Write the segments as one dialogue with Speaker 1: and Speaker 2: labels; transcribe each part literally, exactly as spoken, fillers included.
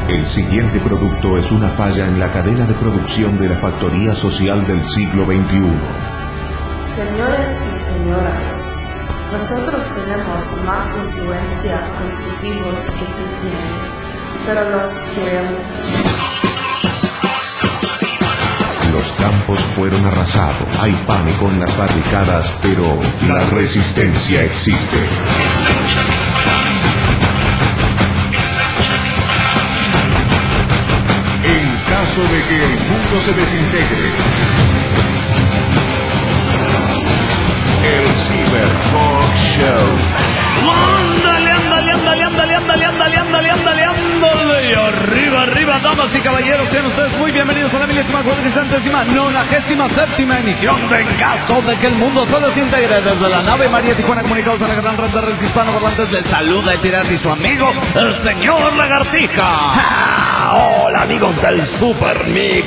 Speaker 1: El siguiente producto es una falla en la cadena de producción de la factoría social del siglo veintiuno.
Speaker 2: Señores y señoras, nosotros tenemos más influencia con sus hijos que tú tienes, pero los queremos.
Speaker 1: Los campos fueron arrasados, hay pánico en las barricadas, pero la resistencia existe. En caso de que el mundo se desintegre, el Cyber Talk Show.
Speaker 3: ¡Ándale, ándale, ándale, ándale, ándale, ándale, ándale, ándale, ándale! Arriba, arriba, damas y caballeros, sean ustedes muy bienvenidos a la milésima cuatricentésima nonagésima séptima emisión de En caso de que el mundo se desintegre, desde la nave María Tijuana, comunicados a la gran red de redes hispanoparlantes. Les saluda el pirata y su amigo, el señor Lagartija.
Speaker 4: ¡Ah! ¡Hola, amigos del Super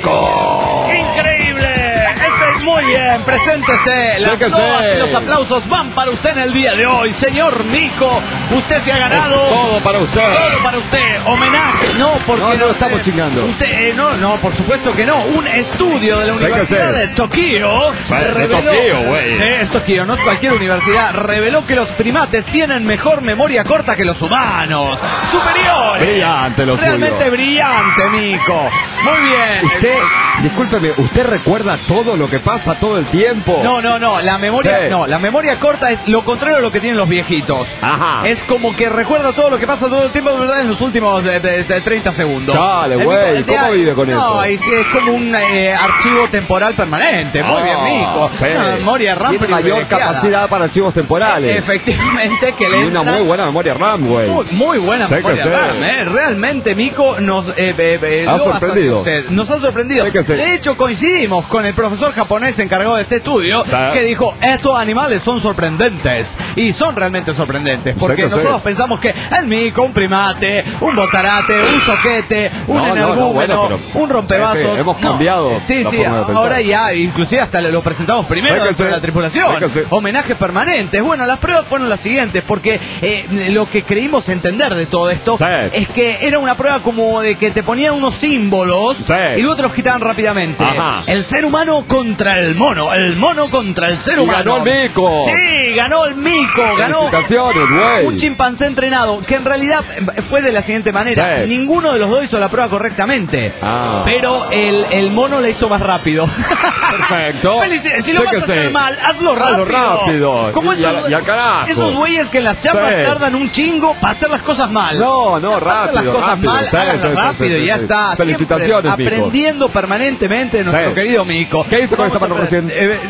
Speaker 4: Mico!
Speaker 3: ¡Increíble! Este, muy bien, preséntese. Las todas y los aplausos van para usted en el día de hoy, señor Mico. Usted se ha ganado.
Speaker 4: Es todo para usted.
Speaker 3: Todo para usted. Homenaje. No, porque
Speaker 4: no, no,
Speaker 3: no
Speaker 4: estamos
Speaker 3: usted,
Speaker 4: chingando.
Speaker 3: Usted, eh, no, no, por supuesto que no. Un estudio de la Universidad de Tokio reveló.
Speaker 4: De Tokio, güey.
Speaker 3: Sí, es Tokio, no es cualquier universidad. Reveló que los primates tienen mejor memoria corta que los humanos. Superiores.
Speaker 4: Brillante lo suyo.
Speaker 3: Realmente brillante, Mico. Muy bien.
Speaker 4: Usted, discúlpeme, ¿usted recuerda todo lo que pasa todo el tiempo?
Speaker 3: No, no, no, la memoria,
Speaker 4: Sí.
Speaker 3: no, la memoria corta es lo contrario a lo que tienen los viejitos.
Speaker 4: Ajá.
Speaker 3: Es como que recuerda todo lo que pasa todo el tiempo, de verdad, en los últimos de, de, de treinta segundos.
Speaker 4: Chale,
Speaker 3: El
Speaker 4: güey,
Speaker 3: Mico,
Speaker 4: ¿cómo
Speaker 3: de-
Speaker 4: vive con
Speaker 3: no,
Speaker 4: eso?
Speaker 3: No, es, es como un eh, archivo temporal permanente. Muy
Speaker 4: Ah,
Speaker 3: bien, Mico.
Speaker 4: sí.
Speaker 3: Una memoria RAM
Speaker 4: Tiene mayor
Speaker 3: privilegiada.
Speaker 4: capacidad para archivos temporales.
Speaker 3: Efectivamente, que
Speaker 4: Y
Speaker 3: le
Speaker 4: una
Speaker 3: entra-
Speaker 4: muy buena memoria RAM, güey.
Speaker 3: Muy, muy buena
Speaker 4: Sé que
Speaker 3: memoria
Speaker 4: sé.
Speaker 3: RAM, ¿eh? Realmente, Mico, nos eh, eh, eh,
Speaker 4: Ha
Speaker 3: lo
Speaker 4: sorprendido.
Speaker 3: usted, nos ha sorprendido.
Speaker 4: Sé que sé.
Speaker 3: De hecho, coincidimos con el profesor japonés encargado de este estudio,
Speaker 4: Sí.
Speaker 3: que dijo, estos animales son sorprendentes. Y son realmente sorprendentes, porque
Speaker 4: que
Speaker 3: nosotros
Speaker 4: sé.
Speaker 3: pensamos que el mico, un primate, un botarate, un soquete, un
Speaker 4: No, no, no,
Speaker 3: energúmeno,
Speaker 4: bueno, pero-
Speaker 3: un rompevasos.
Speaker 4: Sí, sí, hemos
Speaker 3: No,
Speaker 4: cambiado
Speaker 3: Sí,
Speaker 4: la
Speaker 3: sí,
Speaker 4: forma de pensar.
Speaker 3: ahora ya, inclusive hasta lo presentamos primero
Speaker 4: Sé que
Speaker 3: dentro de
Speaker 4: sé.
Speaker 3: la tripulación.
Speaker 4: Sé que sé.
Speaker 3: Homenajes permanentes. Bueno, las pruebas fueron las siguientes, porque eh, lo que creímos entender de todo esto
Speaker 4: Sí.
Speaker 3: es que era una prueba como de que te ponían unos símbolos
Speaker 4: Sí.
Speaker 3: y luego te los quitaban rápidamente.
Speaker 4: Ajá.
Speaker 3: El ser humano contra el mono, el mono contra el ser
Speaker 4: Y
Speaker 3: humano.
Speaker 4: ganó el mico.
Speaker 3: Sí, ganó el mico, ganó
Speaker 4: Felicitaciones, güey.
Speaker 3: un chimpancé entrenado, que en realidad fue de la siguiente manera.
Speaker 4: Sí.
Speaker 3: Ninguno de los dos hizo la prueba correctamente,
Speaker 4: Ah.
Speaker 3: pero el, el mono la hizo más rápido.
Speaker 4: Perfecto.
Speaker 3: Felicidades. Si lo
Speaker 4: Sé
Speaker 3: vas
Speaker 4: que
Speaker 3: a hacer
Speaker 4: sé.
Speaker 3: mal, hazlo rápido.
Speaker 4: Hazlo rápido.
Speaker 3: Como
Speaker 4: Y
Speaker 3: esos,
Speaker 4: al- y al carajo.
Speaker 3: esos güeyes que en las chapas
Speaker 4: Sí.
Speaker 3: tardan un chingo para hacer las cosas mal.
Speaker 4: No, no,
Speaker 3: Para hacer
Speaker 4: rápido,
Speaker 3: las cosas
Speaker 4: rápido.
Speaker 3: mal,
Speaker 4: Sí,
Speaker 3: háganlas
Speaker 4: sí, sí,
Speaker 3: rápido
Speaker 4: sí,
Speaker 3: y ya
Speaker 4: sí.
Speaker 3: está.
Speaker 4: Felicitaciones,
Speaker 3: Siempre
Speaker 4: Mico.
Speaker 3: aprendiendo permanentemente nuestro
Speaker 4: Sí.
Speaker 3: querido Mico.
Speaker 4: ¿Qué hizo con
Speaker 3: Vamos
Speaker 4: esta mano
Speaker 3: a pre-
Speaker 4: recién?
Speaker 3: eh,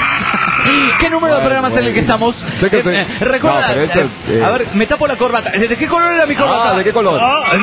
Speaker 3: ¿Qué número de
Speaker 4: Bueno,
Speaker 3: programa es en el
Speaker 4: bueno.
Speaker 3: que estamos?
Speaker 4: Sé que
Speaker 3: Eh,
Speaker 4: sí.
Speaker 3: eh, recuerda,
Speaker 4: No, pero eso,
Speaker 3: eh,
Speaker 4: eh.
Speaker 3: a ver, me tapo la corbata. ¿De qué color era mi corbata?
Speaker 4: Ah, ¿de qué color?
Speaker 3: Ah, eh,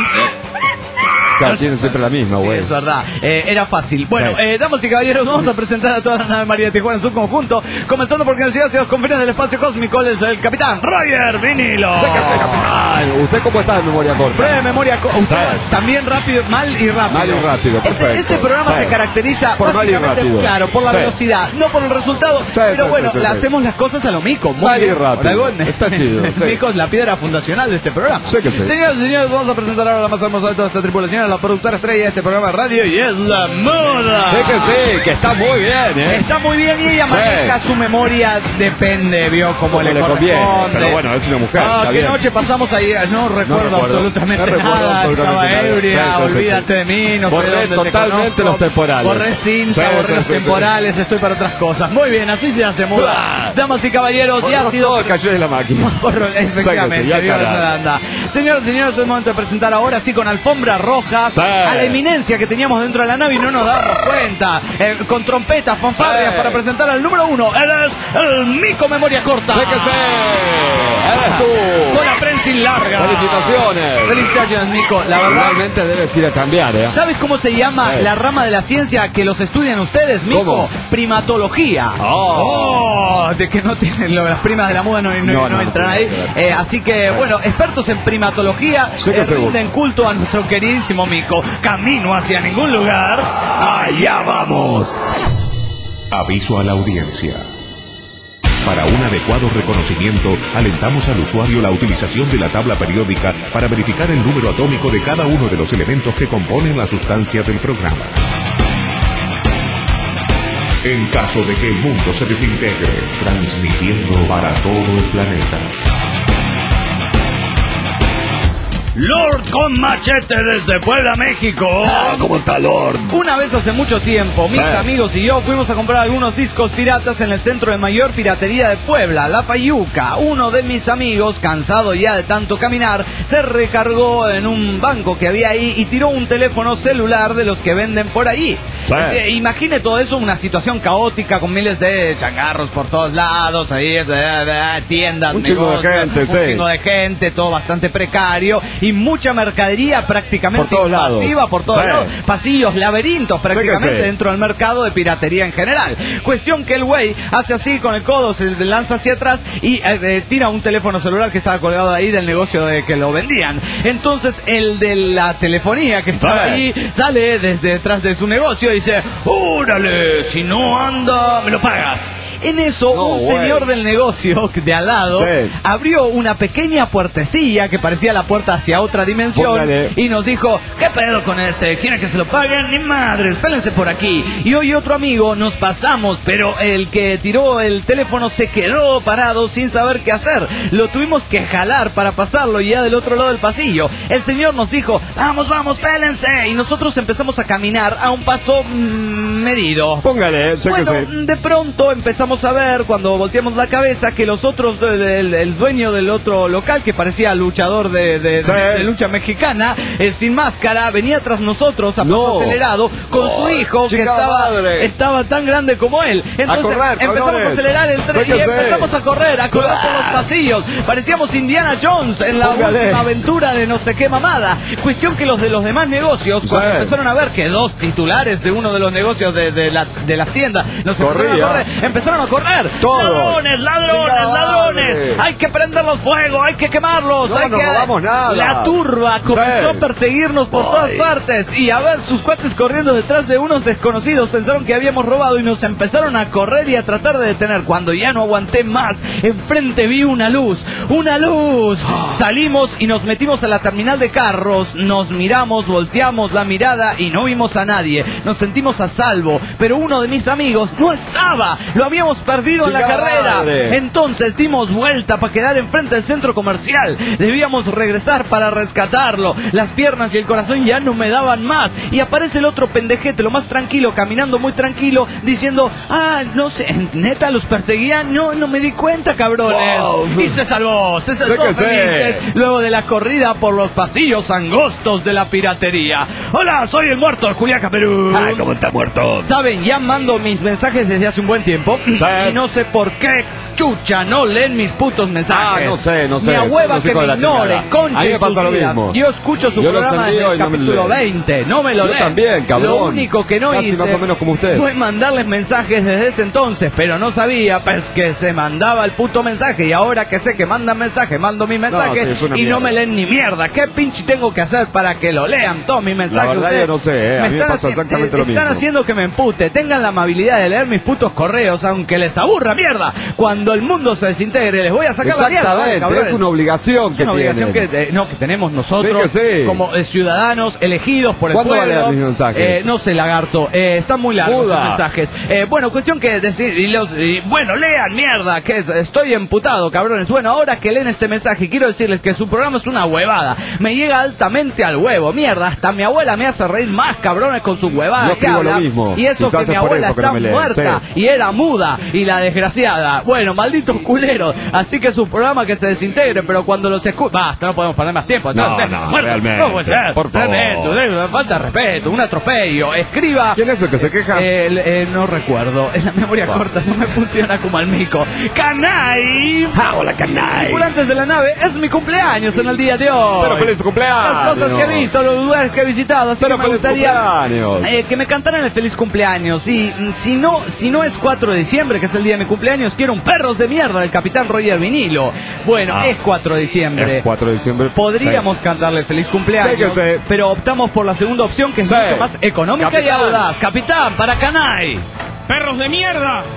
Speaker 4: Claro, tienen siempre la misma,
Speaker 3: Sí,
Speaker 4: güey.
Speaker 3: es verdad. Eh, era fácil. Bueno,
Speaker 4: Sí.
Speaker 3: eh, damas y caballeros, vamos a presentar a toda la nave María de Tijuana en su conjunto. Comenzando por quien sigue hacia los confines del espacio cósmico, él es el capitán Roger Vinilo.
Speaker 4: Sé que sé, capitán. ¿Usted cómo está en memoria corta?
Speaker 3: Prueba de memoria co- usada,
Speaker 4: Sí.
Speaker 3: también rápido, mal y rápido.
Speaker 4: Mal y rápido,
Speaker 3: Este,
Speaker 4: perfecto.
Speaker 3: este programa
Speaker 4: Sí.
Speaker 3: se caracteriza
Speaker 4: Por mal y
Speaker 3: básicamente,
Speaker 4: rápido.
Speaker 3: claro, por la
Speaker 4: Sí.
Speaker 3: velocidad, no por el resultado.
Speaker 4: Sí,
Speaker 3: pero
Speaker 4: sí,
Speaker 3: bueno,
Speaker 4: sí, sí,
Speaker 3: le
Speaker 4: sí.
Speaker 3: hacemos las cosas a lo mico. Muy
Speaker 4: Mal y
Speaker 3: bien.
Speaker 4: rápido.
Speaker 3: Por algo,
Speaker 4: Está chido, sí.
Speaker 3: Mico es la piedra fundacional de este programa.
Speaker 4: Sé que sí.
Speaker 3: Señoras y señores, vamos a presentar ahora la más hermosa de toda esta tripulación, a la productora estrella de este programa de radio, y es la moda.
Speaker 4: Sé que sí, que está muy bien, ¿eh?
Speaker 3: Está muy bien y ella
Speaker 4: Sí.
Speaker 3: maneja su memoria, depende, vio, como,
Speaker 4: Como
Speaker 3: le,
Speaker 4: le conviene,
Speaker 3: corresponde.
Speaker 4: pero bueno, es una mujer,
Speaker 3: Ah,
Speaker 4: está
Speaker 3: qué
Speaker 4: bien.
Speaker 3: noche pasamos ahí, no recuerdo,
Speaker 4: recuerdo.
Speaker 3: absolutamente
Speaker 4: No recuerdo
Speaker 3: nada,
Speaker 4: absolutamente
Speaker 3: estaba
Speaker 4: nada.
Speaker 3: ebria,
Speaker 4: Sí, sí, sí,
Speaker 3: olvídate
Speaker 4: sí.
Speaker 3: de mí, no
Speaker 4: Borré
Speaker 3: sé dónde te
Speaker 4: totalmente
Speaker 3: conozco.
Speaker 4: los temporales.
Speaker 3: Borré cinta,
Speaker 4: Sí,
Speaker 3: borré
Speaker 4: sí,
Speaker 3: los
Speaker 4: sí, sí.
Speaker 3: temporales, estoy para otras cosas. Muy bien, así se hace muda.
Speaker 4: Ah.
Speaker 3: Damas y caballeros, ya ha
Speaker 4: Borró
Speaker 3: sido...
Speaker 4: todo el caché de la máquina.
Speaker 3: Borró, efectivamente,
Speaker 4: Sí, sí, ya
Speaker 3: viva
Speaker 4: carajo.
Speaker 3: esa anda. Señoras y señores, es el momento de presentar ahora sí con alfombra roja
Speaker 4: Sí.
Speaker 3: a la eminencia que teníamos dentro de la nave y no nos damos cuenta. Eh, con trompetas, fanfarrias
Speaker 4: Sí.
Speaker 3: para presentar al número uno. Él es el Mico Memoria Corta.
Speaker 4: Sé que sí, eres tú.
Speaker 3: Con la prensa larga.
Speaker 4: Felicitaciones.
Speaker 3: Felicitaciones, Mico. La verdad.
Speaker 4: Realmente debes ir a cambiar, ¿eh?
Speaker 3: ¿Sabes cómo se llama
Speaker 4: Sí.
Speaker 3: la rama de la ciencia que los estudian ustedes, Mico?
Speaker 4: ¿Cómo?
Speaker 3: Primatología.
Speaker 4: Oh.
Speaker 3: Oh, de que no tienen lo- las primas de la muda no, no,
Speaker 4: No,
Speaker 3: no
Speaker 4: no, no
Speaker 3: entran
Speaker 4: tiene
Speaker 3: ahí.
Speaker 4: que ver.
Speaker 3: Eh, así que, bueno, expertos en primatología
Speaker 4: Sí que
Speaker 3: eh,
Speaker 4: seguro.
Speaker 3: rinden culto a nuestro queridísimo Mico. Camino hacia ningún lugar.
Speaker 4: Allá vamos.
Speaker 1: Aviso a la audiencia. Para un adecuado reconocimiento, alentamos al usuario la utilización de la tabla periódica para verificar el número atómico de cada uno de los elementos que componen la sustancia del programa. En caso de que el mundo se desintegre, transmitiendo para todo el planeta.
Speaker 3: Lord con machete desde Puebla, México.
Speaker 4: Ah, ¿cómo está, Lord?
Speaker 3: Una vez hace mucho tiempo, mis
Speaker 4: sí.
Speaker 3: amigos y yo fuimos a comprar algunos discos piratas en el centro de mayor piratería de Puebla, La Fayuca. Uno de mis amigos, cansado ya de tanto caminar, se recargó en un banco que había ahí y tiró un teléfono celular de los que venden por allí.
Speaker 4: Sí.
Speaker 3: Eh, imagine todo eso, una situación caótica con miles de changarros por todos lados, ahí, de, de, de, tiendas,
Speaker 4: un
Speaker 3: negocios,
Speaker 4: chingo de gente,
Speaker 3: un
Speaker 4: sí.
Speaker 3: chingo de gente, todo bastante precario y mucha mercadería prácticamente
Speaker 4: por todos
Speaker 3: invasiva
Speaker 4: lados.
Speaker 3: por todos
Speaker 4: sí.
Speaker 3: lados, pasillos, laberintos prácticamente
Speaker 4: sí sí.
Speaker 3: dentro del mercado de piratería en general. Cuestión que el güey hace así con el codo, se lanza hacia atrás y eh, eh, tira un teléfono celular que estaba colgado ahí del negocio de que lo vendían. Entonces el de la telefonía que estaba
Speaker 4: sí.
Speaker 3: ahí sale desde detrás de su negocio y dice: ¡órale! Si no anda, me lo pagas. En eso,
Speaker 4: no,
Speaker 3: un
Speaker 4: güey.
Speaker 3: señor del negocio de al lado
Speaker 4: sí.
Speaker 3: abrió una pequeña puertecilla que parecía la puerta hacia otra dimensión.
Speaker 4: Póngale.
Speaker 3: Y nos dijo: ¿qué pedo con este? ¿Quieren que se lo paguen? Ni madres, pélense por aquí. Y hoy otro amigo nos pasamos, pero el que tiró el teléfono se quedó parado sin saber qué hacer. Lo tuvimos que jalar para pasarlo ya del otro lado del pasillo. El señor nos dijo: vamos, vamos, pélense. Y nosotros empezamos a caminar a un paso mmm, medido.
Speaker 4: Póngale, sé
Speaker 3: Bueno,
Speaker 4: que sí.
Speaker 3: de pronto empezamos a ver, cuando volteamos la cabeza, que los otros, el, el, el dueño del otro local, que parecía luchador de, de,
Speaker 4: sí.
Speaker 3: de, de lucha mexicana, eh, sin máscara, venía tras nosotros a paso
Speaker 4: No.
Speaker 3: acelerado con
Speaker 4: Oh,
Speaker 3: su hijo, que
Speaker 4: chica
Speaker 3: estaba,
Speaker 4: madre.
Speaker 3: estaba tan grande como él. Entonces
Speaker 4: correr,
Speaker 3: empezamos
Speaker 4: cabrones.
Speaker 3: a acelerar el tren
Speaker 4: Sé
Speaker 3: y
Speaker 4: que sé.
Speaker 3: empezamos a correr, a correr por los pasillos. Parecíamos Indiana Jones en la
Speaker 4: Póngale.
Speaker 3: última aventura de no sé qué mamada. Cuestión que los de los demás negocios, cuando
Speaker 4: Sí.
Speaker 3: empezaron a ver que dos titulares de uno de los negocios de, de, la, de las tiendas nos empezaron
Speaker 4: Corría.
Speaker 3: a correr, empezaron a correr.
Speaker 4: Todos.
Speaker 3: Ladrones, ladrones,
Speaker 4: Chica
Speaker 3: ladrones.
Speaker 4: madre.
Speaker 3: Hay que prenderlos fuego, hay que quemarlos.
Speaker 4: No
Speaker 3: hay
Speaker 4: nos
Speaker 3: que...
Speaker 4: robamos nada.
Speaker 3: La turba comenzó
Speaker 4: Sí.
Speaker 3: a perseguirnos por
Speaker 4: Ay.
Speaker 3: todas partes y a ver sus cuates corriendo detrás de unos desconocidos. Pensaron que habíamos robado y nos empezaron a correr y a tratar de detener. Cuando ya no aguanté más, enfrente vi una luz, una luz. Salimos y nos metimos a la terminal de carros, nos miramos, volteamos la mirada y no vimos a nadie. Nos sentimos a salvo, pero uno de mis amigos no estaba. Lo habíamos perdido en la
Speaker 4: Chica
Speaker 3: carrera.
Speaker 4: madre.
Speaker 3: Entonces dimos vuelta para quedar enfrente del centro comercial. Debíamos regresar para rescatarlo. Las piernas y el corazón ya no me daban más. Y aparece el otro pendejete, lo más tranquilo, caminando muy tranquilo, diciendo: ah, no sé, ¿neta los perseguían? No, no me di cuenta, cabrones.
Speaker 4: Wow.
Speaker 3: Y se salvó, se
Speaker 4: Sé
Speaker 3: salvó
Speaker 4: que sé.
Speaker 3: felices luego de la corrida por los pasillos angostos de la piratería. Hola, soy el muerto, Julián Caperú.
Speaker 4: Ay, ¿cómo está muerto?
Speaker 3: Saben, ya mando mis mensajes desde hace un buen tiempo
Speaker 4: Sí.
Speaker 3: y no sé por qué chucha no leen mis putos mensajes.
Speaker 4: Ah, no sé, no sé.
Speaker 3: Mi abuela
Speaker 4: Los
Speaker 3: que
Speaker 4: hijos
Speaker 3: me
Speaker 4: de la
Speaker 3: ignore,
Speaker 4: chingada.
Speaker 3: concha
Speaker 4: A mí me
Speaker 3: de su
Speaker 4: pasa lo
Speaker 3: vida.
Speaker 4: mismo.
Speaker 3: Yo escucho su
Speaker 4: Yo los
Speaker 3: programa en
Speaker 4: envío
Speaker 3: el
Speaker 4: y no me lo
Speaker 3: capítulo
Speaker 4: leen.
Speaker 3: veinte, no me lo
Speaker 4: Yo
Speaker 3: leen.
Speaker 4: también, cabrón.
Speaker 3: Lo único que no
Speaker 4: Casi
Speaker 3: hice
Speaker 4: más o menos como usted.
Speaker 3: fue mandarles mensajes desde ese entonces, pero no sabía pues que se mandaba el puto mensaje y ahora que sé que mandan mensajes, mando mi mensaje
Speaker 4: sí, es una
Speaker 3: y no
Speaker 4: mierda.
Speaker 3: me leen ni mierda. ¿Qué pinche tengo que hacer para que lo lean todos mis mensajes?
Speaker 4: La verdad
Speaker 3: Ustedes
Speaker 4: yo no sé, eh. A mí me
Speaker 3: están
Speaker 4: pasa
Speaker 3: haci-
Speaker 4: exactamente
Speaker 3: eh,
Speaker 4: lo mismo.
Speaker 3: Están haciendo que me empute. Tengan la amabilidad de leer mis putos correos, aunque les aburra mierda. Cuando el mundo se desintegre, les voy a sacar la mierda. ¿vale,
Speaker 4: Exactamente,
Speaker 3: cabrones?
Speaker 4: es una obligación
Speaker 3: Es
Speaker 4: que
Speaker 3: una obligación que,
Speaker 4: tienen.
Speaker 3: eh, no, que tenemos nosotros
Speaker 4: Sí que sí.
Speaker 3: como eh, ciudadanos elegidos por el
Speaker 4: ¿Cuándo va a
Speaker 3: pueblo.
Speaker 4: leer mis mensajes?
Speaker 3: Eh, no sé, lagarto. Eh, están muy largos
Speaker 4: Buda.
Speaker 3: los mensajes. Eh, bueno, cuestión que decir. Y los, y, bueno, lean mierda. Que es- estoy emputado, cabrones. Bueno, ahora que leen este mensaje, quiero decirles que su programa es una huevada. Me llega altamente al huevo. Mierda, hasta mi abuela me hace reír más, cabrones, con sus huevadas
Speaker 4: Yo
Speaker 3: que
Speaker 4: escribo lo
Speaker 3: hablan.
Speaker 4: mismo.
Speaker 3: Y eso
Speaker 4: Quizás
Speaker 3: que mi
Speaker 4: es por
Speaker 3: abuela
Speaker 4: eso que
Speaker 3: está
Speaker 4: no me leen,
Speaker 3: muerta
Speaker 4: sí.
Speaker 3: y era muda y la desgraciada. Bueno, malditos culeros. Así que su programa que se desintegre, pero cuando los escucha... Basta, no podemos perder más tiempo.
Speaker 4: No,
Speaker 3: Están-
Speaker 4: no,
Speaker 3: muertos.
Speaker 4: realmente.
Speaker 3: No puede ser.
Speaker 4: Por favor.
Speaker 3: Tremendo, de- falta de respeto, un atropello. Escriba...
Speaker 4: ¿Quién es el que se queja?
Speaker 3: Eh, el- eh, no recuerdo. En la memoria corta no me funciona como al mico. ¡Canay!
Speaker 4: Ah, hola, canay.
Speaker 3: Tripulantes de la nave, es mi cumpleaños en el día de hoy.
Speaker 4: Pero feliz cumpleaños.
Speaker 3: Las cosas que he visto, los lugares que he visitado, así
Speaker 4: Pero
Speaker 3: que me
Speaker 4: feliz
Speaker 3: gustaría
Speaker 4: cumpleaños.
Speaker 3: eh, que me cantaran el feliz cumpleaños. Y mm, si no, si no es cuatro de diciembre, que es el día de mi cumpleaños, quiero un Perros de Mierda del Capitán Roger Vinilo. Bueno,
Speaker 4: Ah.
Speaker 3: es cuatro de diciembre.
Speaker 4: Es cuatro de diciembre.
Speaker 3: Podríamos cantarle feliz cumpleaños,
Speaker 4: Sí que sí.
Speaker 3: pero optamos por la segunda opción, que es
Speaker 4: Sí.
Speaker 3: mucho más económica y
Speaker 4: Capitán.
Speaker 3: audaz. Capitán, para Canay.
Speaker 5: ¡Perros de mierda!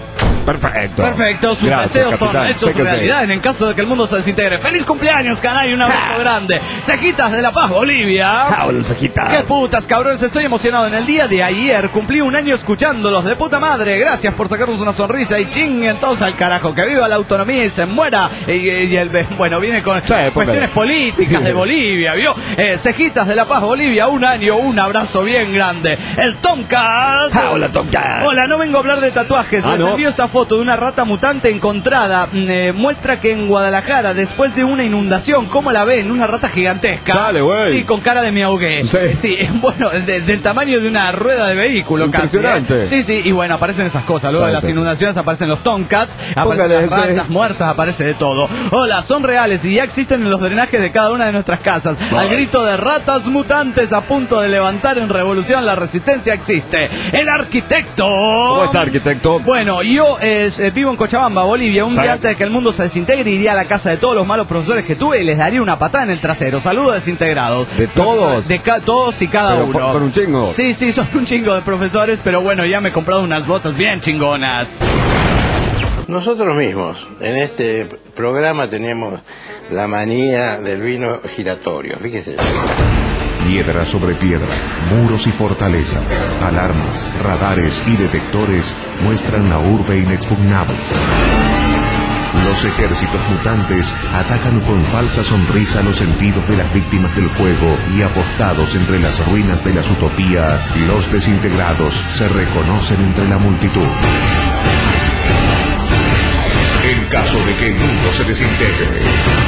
Speaker 4: Perfecto.
Speaker 3: Perfecto, sus
Speaker 4: Gracias,
Speaker 3: deseos
Speaker 4: capitán.
Speaker 3: son hechos
Speaker 4: Sé que
Speaker 3: realidad
Speaker 4: sí.
Speaker 3: en el caso de que el mundo se desintegre. ¡Feliz cumpleaños, canal! Y un abrazo
Speaker 4: Ja.
Speaker 3: grande. Cejitas de La Paz, Bolivia.
Speaker 4: Jaulas, cejitas.
Speaker 3: ¡Qué putas, cabrones! Estoy emocionado. En el día de ayer cumplí un año escuchándolos. De puta madre. Gracias por sacarnos una sonrisa. Y chinguen todos al carajo. Que viva la autonomía y se muera. Y, y el, bueno, viene con
Speaker 4: Sí,
Speaker 3: cuestiones políticas de Bolivia, ¿vio? Eh, Cejitas de La Paz, Bolivia. Un año, un abrazo bien grande. El Tomcat.
Speaker 4: Hola, Tomcat.
Speaker 3: Hola, no vengo a hablar de tatuajes.
Speaker 4: Ah,
Speaker 3: Les
Speaker 4: ¿no?
Speaker 3: envío esta foto de una rata mutante encontrada. Eh, muestra que en Guadalajara, después de una inundación, ¿cómo la ven? Una rata gigantesca.
Speaker 4: Dale, güey.
Speaker 3: Sí, con cara de me ahogué.
Speaker 4: Sí.
Speaker 3: Sí, bueno, de- del tamaño de una rueda de vehículo.
Speaker 4: Impresionante.
Speaker 3: Casi, ¿eh? Sí, sí, y bueno, aparecen esas cosas. Luego
Speaker 4: Sí,
Speaker 3: de las
Speaker 4: sí.
Speaker 3: inundaciones aparecen los Tomcats, aparecen
Speaker 4: Póngale
Speaker 3: las
Speaker 4: ese.
Speaker 3: ratas muertas, aparece de todo. Hola, son reales y ya existen en los drenajes de cada una de nuestras casas. Al grito de ratas mutantes a punto de levantar en revolución, la resistencia existe. El arquitecto.
Speaker 4: ¿Cómo está, arquitecto?
Speaker 3: Bueno, yo eh, eh, vivo en Cochabamba, Bolivia. Un
Speaker 4: Sí.
Speaker 3: día antes de que el mundo se desintegre, iría a la casa de todos los malos profesores que tuve y les daría una patada en el trasero. Saludos desintegrados.
Speaker 4: ¿De todos?
Speaker 3: De ca- todos y cada
Speaker 4: Pero
Speaker 3: uno.
Speaker 4: son un chingo.
Speaker 3: Sí, sí, son un chingo de profesores, pero bueno, ya me he comprado unas botas bien chingonas.
Speaker 5: Nosotros mismos, en este programa tenemos la manía del vino giratorio, fíjese.
Speaker 1: Piedra sobre piedra, muros y fortaleza, alarmas, radares y detectores muestran la urbe inexpugnable. Los ejércitos mutantes atacan con falsa sonrisa los sentidos de las víctimas del juego y apostados entre las ruinas de las utopías, los desintegrados se reconocen entre la multitud. En caso de que el mundo se desintegre.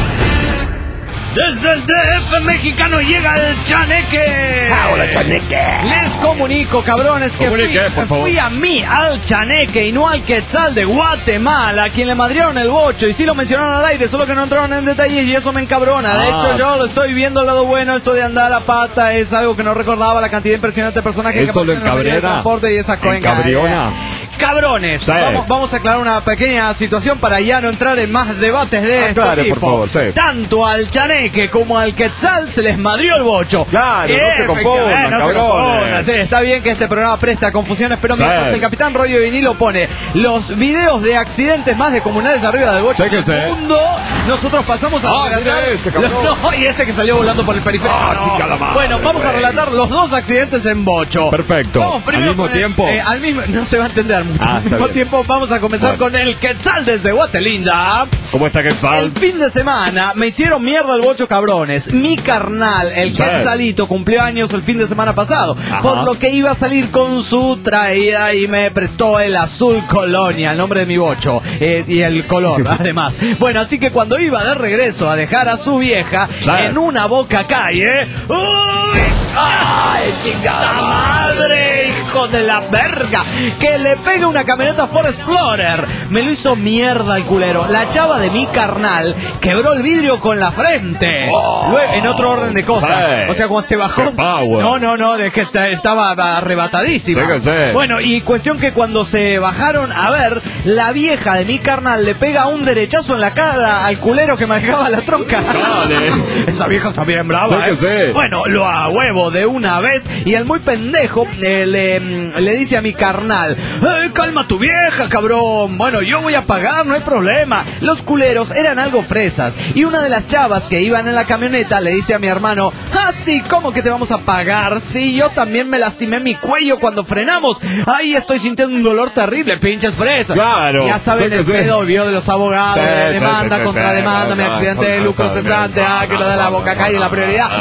Speaker 3: Desde el D F mexicano llega el Chaneque.
Speaker 4: Hola, Chaneque.
Speaker 3: Les comunico, cabrones, que fui,
Speaker 4: Comunique, por favor.
Speaker 3: fui a mí, al Chaneque, y no al Quetzal de Guatemala, a quien le madrieron el bocho. Y sí lo mencionaron al aire, solo que no entraron en detalles y eso me encabrona. De
Speaker 4: Ah.
Speaker 3: hecho, yo lo estoy viendo al lado bueno. Esto de andar a pata es algo que no recordaba, la cantidad impresionante de personajes
Speaker 4: ¿Eso
Speaker 3: que
Speaker 4: lo
Speaker 3: aparecen en el medio de
Speaker 4: encabrera?
Speaker 3: transporte y esa cuenca.
Speaker 4: ¿Encabriona?
Speaker 3: Cabrones,
Speaker 4: Sí.
Speaker 3: vamos, vamos a aclarar una pequeña situación para ya no entrar en más debates de este
Speaker 4: Aclare, por
Speaker 3: tipo.
Speaker 4: favor, sí.
Speaker 3: Tanto al Chaneque como al Quetzal se les madrió el bocho.
Speaker 4: Claro, no se
Speaker 3: Efectivamente,
Speaker 4: confundan,
Speaker 3: no se
Speaker 4: cabrones.
Speaker 3: confundan. Sí, está bien que este programa presta confusiones, pero
Speaker 4: Sí.
Speaker 3: mientras el Capitán Rollo Vinilo pone los videos de accidentes más descomunales arriba del bocho
Speaker 4: Chéquense.
Speaker 3: del mundo, nosotros pasamos a
Speaker 4: Ah,
Speaker 3: relatar...
Speaker 4: mira ese, cabrón.
Speaker 3: No, y ese que salió volando por el periférico.
Speaker 4: Ah,
Speaker 3: no.
Speaker 4: chica la madre,
Speaker 3: Bueno, vamos a
Speaker 4: güey.
Speaker 3: relatar los dos accidentes en bocho.
Speaker 4: Perfecto.
Speaker 3: Vamos primero
Speaker 4: ¿Al mismo
Speaker 3: con el-
Speaker 4: tiempo?
Speaker 3: eh, al mismo... No se va a entender mucho.
Speaker 4: Ah,
Speaker 3: al
Speaker 4: está
Speaker 3: mismo
Speaker 4: bien.
Speaker 3: tiempo vamos a comenzar
Speaker 4: Bueno.
Speaker 3: con el Quetzal desde Guatelinda.
Speaker 4: ¿Cómo está,
Speaker 3: El
Speaker 4: Quetzal?
Speaker 3: fin de semana me hicieron mierda el bocho, cabrones. Mi carnal, el
Speaker 4: Sí.
Speaker 3: Quetzalito, cumplió años el fin de semana pasado.
Speaker 4: Ajá.
Speaker 3: Por lo que iba a salir con su traída y me prestó el azul Colonia, el nombre de mi bocho. eh, y el color, además. Bueno, así que cuando iba de regreso a dejar a su vieja
Speaker 4: Sí.
Speaker 3: en una boca calle. ¡Uy! ¡Ay, chingada madre! ¡Hijo de la verga! Que le pega una camioneta Ford Explorer. Me lo hizo mierda el culero. La chava de mi carnal quebró el vidrio con la frente. Luego, en otro orden de cosas.
Speaker 4: Sí.
Speaker 3: O sea, cuando se bajó.
Speaker 4: ¡Qué power!
Speaker 3: No, no, no, es que está- estaba arrebatadísima.
Speaker 4: Sí que sí.
Speaker 3: Bueno, y cuestión que cuando se bajaron a ver, la vieja de mi carnal le pega un derechazo en la cara al culero que manejaba la tronca.
Speaker 4: Dale.
Speaker 3: Esa vieja está bien brava.
Speaker 4: Sí que
Speaker 3: ¿eh?
Speaker 4: sí.
Speaker 3: Bueno, lo a huevo de una vez y el muy pendejo eh, le, mm, le dice a mi carnal, "Ey, calma tu vieja, cabrón. Bueno, yo voy a pagar, no hay problema." Los culeros eran algo fresas y una de las chavas que iban en la camioneta le dice a mi hermano, "Ah, sí, ¿cómo que te vamos a pagar? Sí, yo también me lastimé mi cuello cuando frenamos. Ay, estoy sintiendo un dolor terrible, pinches fresas."
Speaker 4: Claro.
Speaker 3: Ya saben
Speaker 4: Sí que
Speaker 3: el
Speaker 4: sí.
Speaker 3: pedo, vio de los abogados,
Speaker 4: Sí,
Speaker 3: de
Speaker 4: sí,
Speaker 3: demanda
Speaker 4: sí,
Speaker 3: contra
Speaker 4: sí,
Speaker 3: demanda,
Speaker 4: sí,
Speaker 3: mi
Speaker 4: sí,
Speaker 3: accidente
Speaker 4: sí,
Speaker 3: de lucro
Speaker 4: sí, sí,
Speaker 3: cesante,
Speaker 4: sí,
Speaker 3: ah, que lo de la boca calle la prioridad.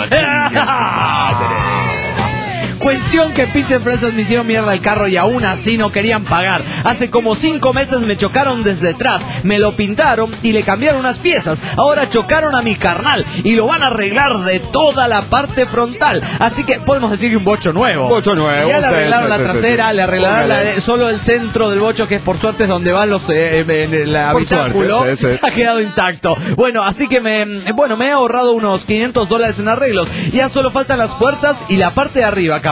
Speaker 3: Cuestión que pinches fresas me hicieron mierda el carro y aún así no querían pagar. Hace como cinco meses me chocaron desde detrás, me lo pintaron y le cambiaron unas piezas. Ahora chocaron a mi carnal y lo van a arreglar de toda la parte frontal. Así que podemos decir que un bocho nuevo.
Speaker 4: Bocho nuevo,
Speaker 3: Ya le
Speaker 4: sí,
Speaker 3: arreglaron
Speaker 4: sí,
Speaker 3: la
Speaker 4: sí,
Speaker 3: trasera,
Speaker 4: sí.
Speaker 3: le arreglaron la
Speaker 4: Póngale.
Speaker 3: de- solo el centro del bocho, que es por suerte es donde van los eh, en el
Speaker 4: Por
Speaker 3: habitáculo.
Speaker 4: suerte, sí, sí.
Speaker 3: Ha quedado intacto. Bueno, así que me, bueno, me he ahorrado unos quinientos dólares en arreglos. Ya solo faltan las puertas y la parte de arriba, cabrón.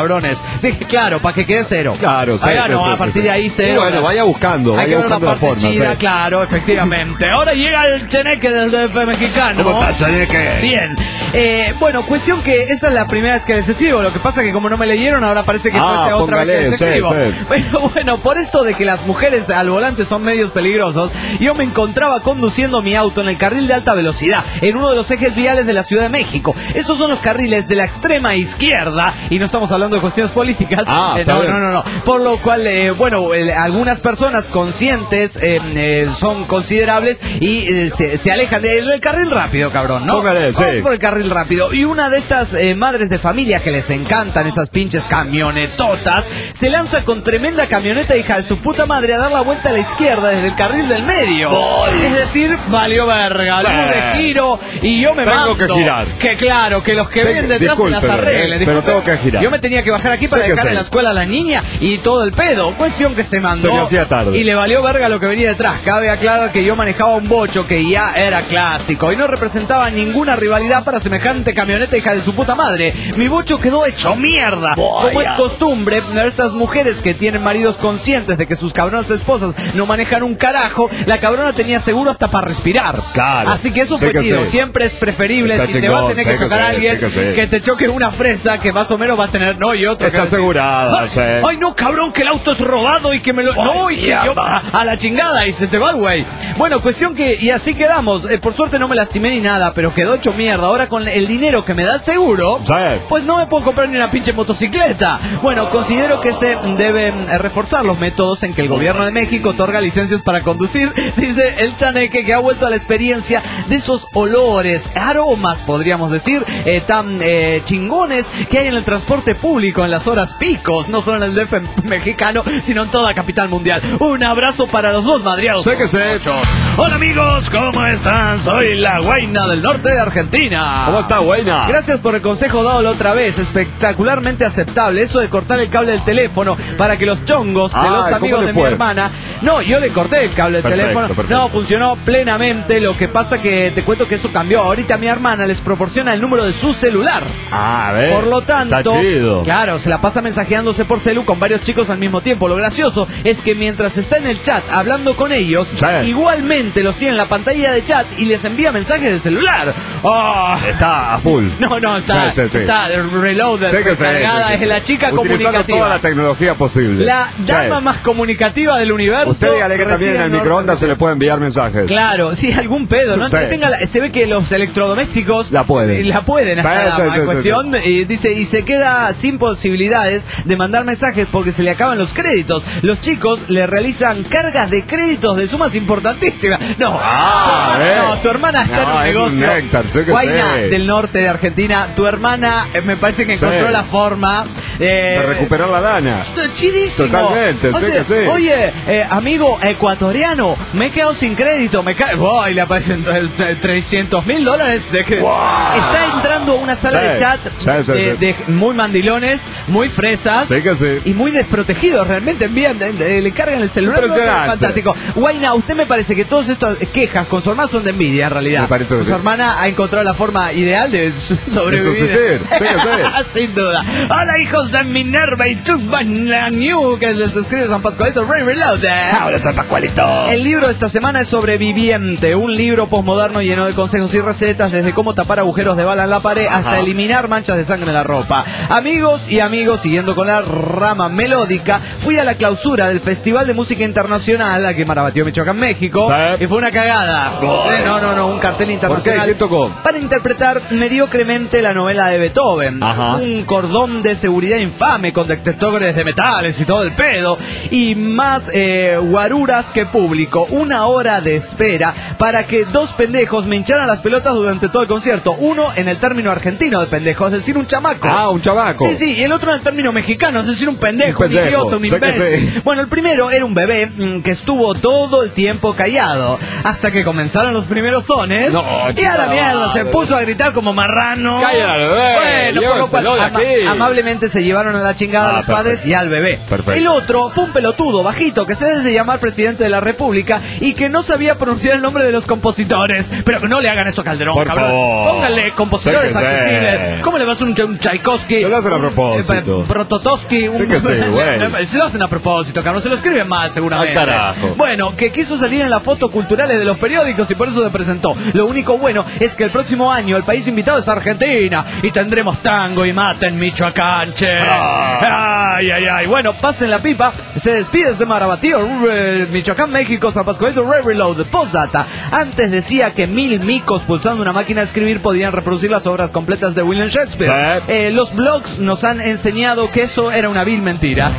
Speaker 3: cabrones. Sí, claro, para que quede cero.
Speaker 4: Claro, sí,
Speaker 3: Ahí,
Speaker 4: sí,
Speaker 3: no,
Speaker 4: sí,
Speaker 3: a partir
Speaker 4: sí.
Speaker 3: de ahí cero.
Speaker 4: Y bueno, vaya buscando,
Speaker 3: Hay
Speaker 4: vaya
Speaker 3: que ver una
Speaker 4: buscando la
Speaker 3: parte
Speaker 4: forma.
Speaker 3: chida,
Speaker 4: Sí.
Speaker 3: claro, efectivamente. Ahora llega el cheneque del D F mexicano.
Speaker 4: ¿Cómo estás, cheneque?
Speaker 3: Bien. Eh, bueno, cuestión que esta es la primera vez que les escribo. Lo que pasa que como no me leyeron, ahora parece que
Speaker 4: Ah,
Speaker 3: fuese otra
Speaker 4: póngale,
Speaker 3: vez que les
Speaker 4: sí,
Speaker 3: escribo.
Speaker 4: sí.
Speaker 3: Pero bueno, por esto de que las mujeres al volante son medios peligrosos, yo me encontraba conduciendo mi auto en el carril de alta velocidad, en uno de los ejes viales de la Ciudad de México. Estos son los carriles de la extrema izquierda, y no estamos hablando de cuestiones políticas.
Speaker 4: Ah,
Speaker 3: eh,
Speaker 4: está
Speaker 3: no,
Speaker 4: bien.
Speaker 3: no, no, no. Por lo cual, eh, bueno, eh, algunas personas conscientes eh, eh, son considerables y eh, se, se alejan del del carril rápido, cabrón, ¿no?
Speaker 4: Póngale, sí.
Speaker 3: Vamos por el carril rápido. Y una de estas eh, madres de familia que les encantan esas pinches camionetotas, se lanza con tremenda camioneta hija de su puta madre a dar la vuelta a la izquierda desde el carril del medio. Es decir, valió verga, luz de giro y yo me
Speaker 4: Tengo
Speaker 3: mando.
Speaker 4: que girar.
Speaker 3: Que claro, que los que
Speaker 4: Tengo-
Speaker 3: ven detrás se las
Speaker 4: discúlpeme,
Speaker 3: arreglen.
Speaker 4: eh,
Speaker 3: Disculpe.
Speaker 4: pero tengo que girar.
Speaker 3: Yo me tenía que bajar aquí para
Speaker 4: Sí que
Speaker 3: dejar
Speaker 4: sí.
Speaker 3: en la escuela a la niña y todo el pedo. Cuestión que se mandó.
Speaker 4: Se me hacía tarde.
Speaker 3: Y le valió verga lo que venía detrás. Cabe aclarar que yo manejaba un bocho que ya era clásico y no representaba ninguna rivalidad para semejante camioneta hija de su puta madre. Mi bocho quedó hecho mierda. Como es costumbre, estas mujeres que tienen maridos conscientes de que sus cabronas esposas no manejan un carajo, la cabrona tenía seguro hasta para respirar.
Speaker 4: Claro.
Speaker 3: Así que eso
Speaker 4: Sí
Speaker 3: fue
Speaker 4: que
Speaker 3: chido.
Speaker 4: sí.
Speaker 3: Siempre es preferible,
Speaker 4: Está
Speaker 3: si te va a
Speaker 4: chingón,
Speaker 3: tener
Speaker 4: sí
Speaker 3: que
Speaker 4: que
Speaker 3: chocar a
Speaker 4: sí,
Speaker 3: alguien,
Speaker 4: sí que sí.
Speaker 3: que te choque una fresa que más o menos va a tener no y otro.
Speaker 4: Está
Speaker 3: que-
Speaker 4: asegurada,
Speaker 3: Ay,
Speaker 4: sí.
Speaker 3: ay, no, cabrón, que el auto es robado y que me lo... no, y que yo... A la chingada y se te va el güey. Bueno, cuestión que... Y así quedamos. Eh, por suerte no me lastimé ni nada, pero quedó hecho mierda. Ahora con el dinero que me da el seguro...
Speaker 4: Sí.
Speaker 3: Pues no me puedo comprar ni una pinche motocicleta. Bueno, considero que se deben eh, reforzar los métodos en que el gobierno de México otorga licencias para conducir. Dice el chaneque que ha vuelto a la experiencia de esos olores, aromas, podríamos decir, eh, tan eh, chingones que hay en el transporte público en las horas picos. No solo en el D F mexicano, sino en toda capital mundial. Un abrazo para los dos madriados.
Speaker 4: Sé que sé.
Speaker 3: Hola amigos, ¿cómo están? Soy la Guaina del norte de Argentina.
Speaker 4: ¿Cómo está, buena?
Speaker 3: Gracias por el consejo dado la otra vez, espectacularmente aceptable. Eso de cortar el cable del teléfono para que los chongos de
Speaker 4: Ah,
Speaker 3: los
Speaker 4: ¿cómo
Speaker 3: amigos
Speaker 4: le
Speaker 3: de mi
Speaker 4: fue?
Speaker 3: hermana... No, yo le corté el cable del
Speaker 4: Perfecto,
Speaker 3: teléfono.
Speaker 4: perfecto.
Speaker 3: No, funcionó plenamente. Lo que pasa que te cuento que eso cambió. Ahorita mi hermana les proporciona el número de su celular.
Speaker 4: Ah, a ver.
Speaker 3: Por lo tanto,
Speaker 4: Está chido.
Speaker 3: claro, se la pasa mensajeándose por celu con varios chicos al mismo tiempo. Lo gracioso es que mientras está en el chat hablando con ellos,
Speaker 4: Sí.
Speaker 3: igualmente los tiene en la pantalla de chat y les envía mensajes de celular. ¡Oh!
Speaker 4: Está a full.
Speaker 3: No, no, está,
Speaker 4: Sí, sí, sí.
Speaker 3: está reloaded,
Speaker 4: Sé que sé,
Speaker 3: recargada,
Speaker 4: sí, sí,
Speaker 3: es
Speaker 4: sí.
Speaker 3: la chica
Speaker 4: Utilizando
Speaker 3: comunicativa.
Speaker 4: toda la tecnología posible.
Speaker 3: La dama
Speaker 4: Sí.
Speaker 3: más comunicativa del universo.
Speaker 4: Usted dígale que también en el
Speaker 3: reside
Speaker 4: microondas se le puede enviar mensajes.
Speaker 3: Claro, sí, algún pedo, ¿no?
Speaker 4: Sí.
Speaker 3: Entretenga la- se ve que los electrodomésticos
Speaker 4: La pueden.
Speaker 3: La pueden,
Speaker 4: Sí,
Speaker 3: esta
Speaker 4: sí,
Speaker 3: dama,
Speaker 4: sí, sí,
Speaker 3: cuestión, y dice, y se queda sin posibilidades de mandar mensajes porque se le acaban los créditos. Los chicos le realizan cargas de créditos de sumas importantísimas. No,
Speaker 4: Ah,
Speaker 3: tu,
Speaker 4: eh.
Speaker 3: no, tu hermana está
Speaker 4: No,
Speaker 3: en un
Speaker 4: es un
Speaker 3: negocio.
Speaker 4: néctar, sé que
Speaker 3: Guayna
Speaker 4: sé.
Speaker 3: del norte de Argentina, tu hermana eh, me parece que encontró
Speaker 4: Sí.
Speaker 3: la forma eh,
Speaker 4: De recuperar la lana.
Speaker 3: Chidísimo.
Speaker 4: Totalmente,
Speaker 3: O
Speaker 4: sé
Speaker 3: sea,
Speaker 4: que sí.
Speaker 3: Oye, eh, amigo ecuatoriano, me he quedado sin crédito, me cae. ¡Wow! Y le aparecen trescientos mil dólares de crédito. Está entrando a una sala
Speaker 4: Sí,
Speaker 3: de chat
Speaker 4: sí, sí,
Speaker 3: de,
Speaker 4: sí.
Speaker 3: de muy mandilones, muy fresas.
Speaker 4: Sí que sí.
Speaker 3: Y muy desprotegidos, realmente envían, eh, le cargan el celular.
Speaker 4: Impresionante.
Speaker 3: Fantástico. Guayna, usted me parece que todas estas quejas con su hermana son de envidia, en realidad.
Speaker 4: Me parece que
Speaker 3: Su
Speaker 4: sí.
Speaker 3: hermana ha encontrado la forma ideal de su- sobrevivir.
Speaker 4: subsistir, sí que sí.
Speaker 3: Sin duda. Hola, hijos de Minerva y New, que les escribe San Pascualito Ray Reloaded.
Speaker 4: Ahora San Pascualito.
Speaker 3: El libro de esta semana es Sobreviviente, un libro posmoderno lleno de consejos y recetas, desde cómo tapar agujeros de bala en la pared hasta
Speaker 4: Ajá.
Speaker 3: eliminar manchas de sangre en la ropa. Amigos y amigos, siguiendo con la rama melódica, fui a la clausura del Festival de Música Internacional, aquí en Marabatío, Michoacán, México,
Speaker 4: Sí.
Speaker 3: y fue una cagada. Eh, No, no, no, un cartel
Speaker 4: ¿Por qué?
Speaker 3: internacional.
Speaker 4: ¿Quién tocó?
Speaker 3: Para interpretar mediocremente la novela de Beethoven.
Speaker 4: Ajá.
Speaker 3: Un cordón de seguridad infame con detectores de metales y todo el pedo. Y más eh, guaruras que público. Una hora de espera para que dos pendejos me hincharan las pelotas durante todo el concierto. Uno en el término argentino de pendejo, es decir, un chamaco.
Speaker 4: Ah, un chavaco.
Speaker 3: Sí, sí, y el otro en el término mexicano, es decir, un pendejo,
Speaker 4: Un
Speaker 3: un,
Speaker 4: pendejo,
Speaker 3: idiota, un
Speaker 4: sé que
Speaker 3: imbécil.
Speaker 4: sí.
Speaker 3: Bueno, el primero era un bebé mm, que estuvo todo el tiempo callado, hasta que comenzaron los primeros sones.
Speaker 4: No,
Speaker 3: y a la
Speaker 4: chica,
Speaker 3: mierda, se
Speaker 4: madre.
Speaker 3: puso a gritar como marrano.
Speaker 4: Cállate, bebé.
Speaker 3: Bueno, por lo cual
Speaker 4: llévenselo de
Speaker 3: ama-
Speaker 4: aquí.
Speaker 3: amablemente se llevaron a la chingada
Speaker 4: Ah,
Speaker 3: a los
Speaker 4: perfecto.
Speaker 3: padres y al bebé.
Speaker 4: Perfecto.
Speaker 3: El otro fue un pelotudo bajito que se hace llamar presidente de la República y que no sabía pronunciar el nombre de los compositores. Pero que no le hagan eso a Calderón,
Speaker 4: Por
Speaker 3: cabrón.
Speaker 4: favor.
Speaker 3: Pónganle compositores
Speaker 4: Sí que sí.
Speaker 3: accesibles. ¿Cómo le vas a un, un Tchaikovsky?
Speaker 4: Se lo hacen a propósito.
Speaker 3: Un, eh, Prototowski. Un...
Speaker 4: Sí que sí, güey.
Speaker 3: Se lo hacen a propósito, cabrón. Se lo escriben mal, seguramente.
Speaker 4: Al carajo.
Speaker 3: Bueno, que quiso salir en las fotos culturales de los periódicos y por eso se presentó. Lo único bueno es que el próximo año el país invitado es Argentina y tendremos tango y mate en Michoacán, che.
Speaker 4: Ah.
Speaker 3: Ay, ay, ay. Bueno, pasen la pipa. Se despide de Marabatío, eh, Michoacán, México, San Pascualito, Red Reload, Postdata. Antes decía que mil micos pulsando una máquina de escribir podían reproducir las obras completas de William Shakespeare.
Speaker 4: Sí.
Speaker 3: Eh, los blogs nos han enseñado que eso era una vil mentira.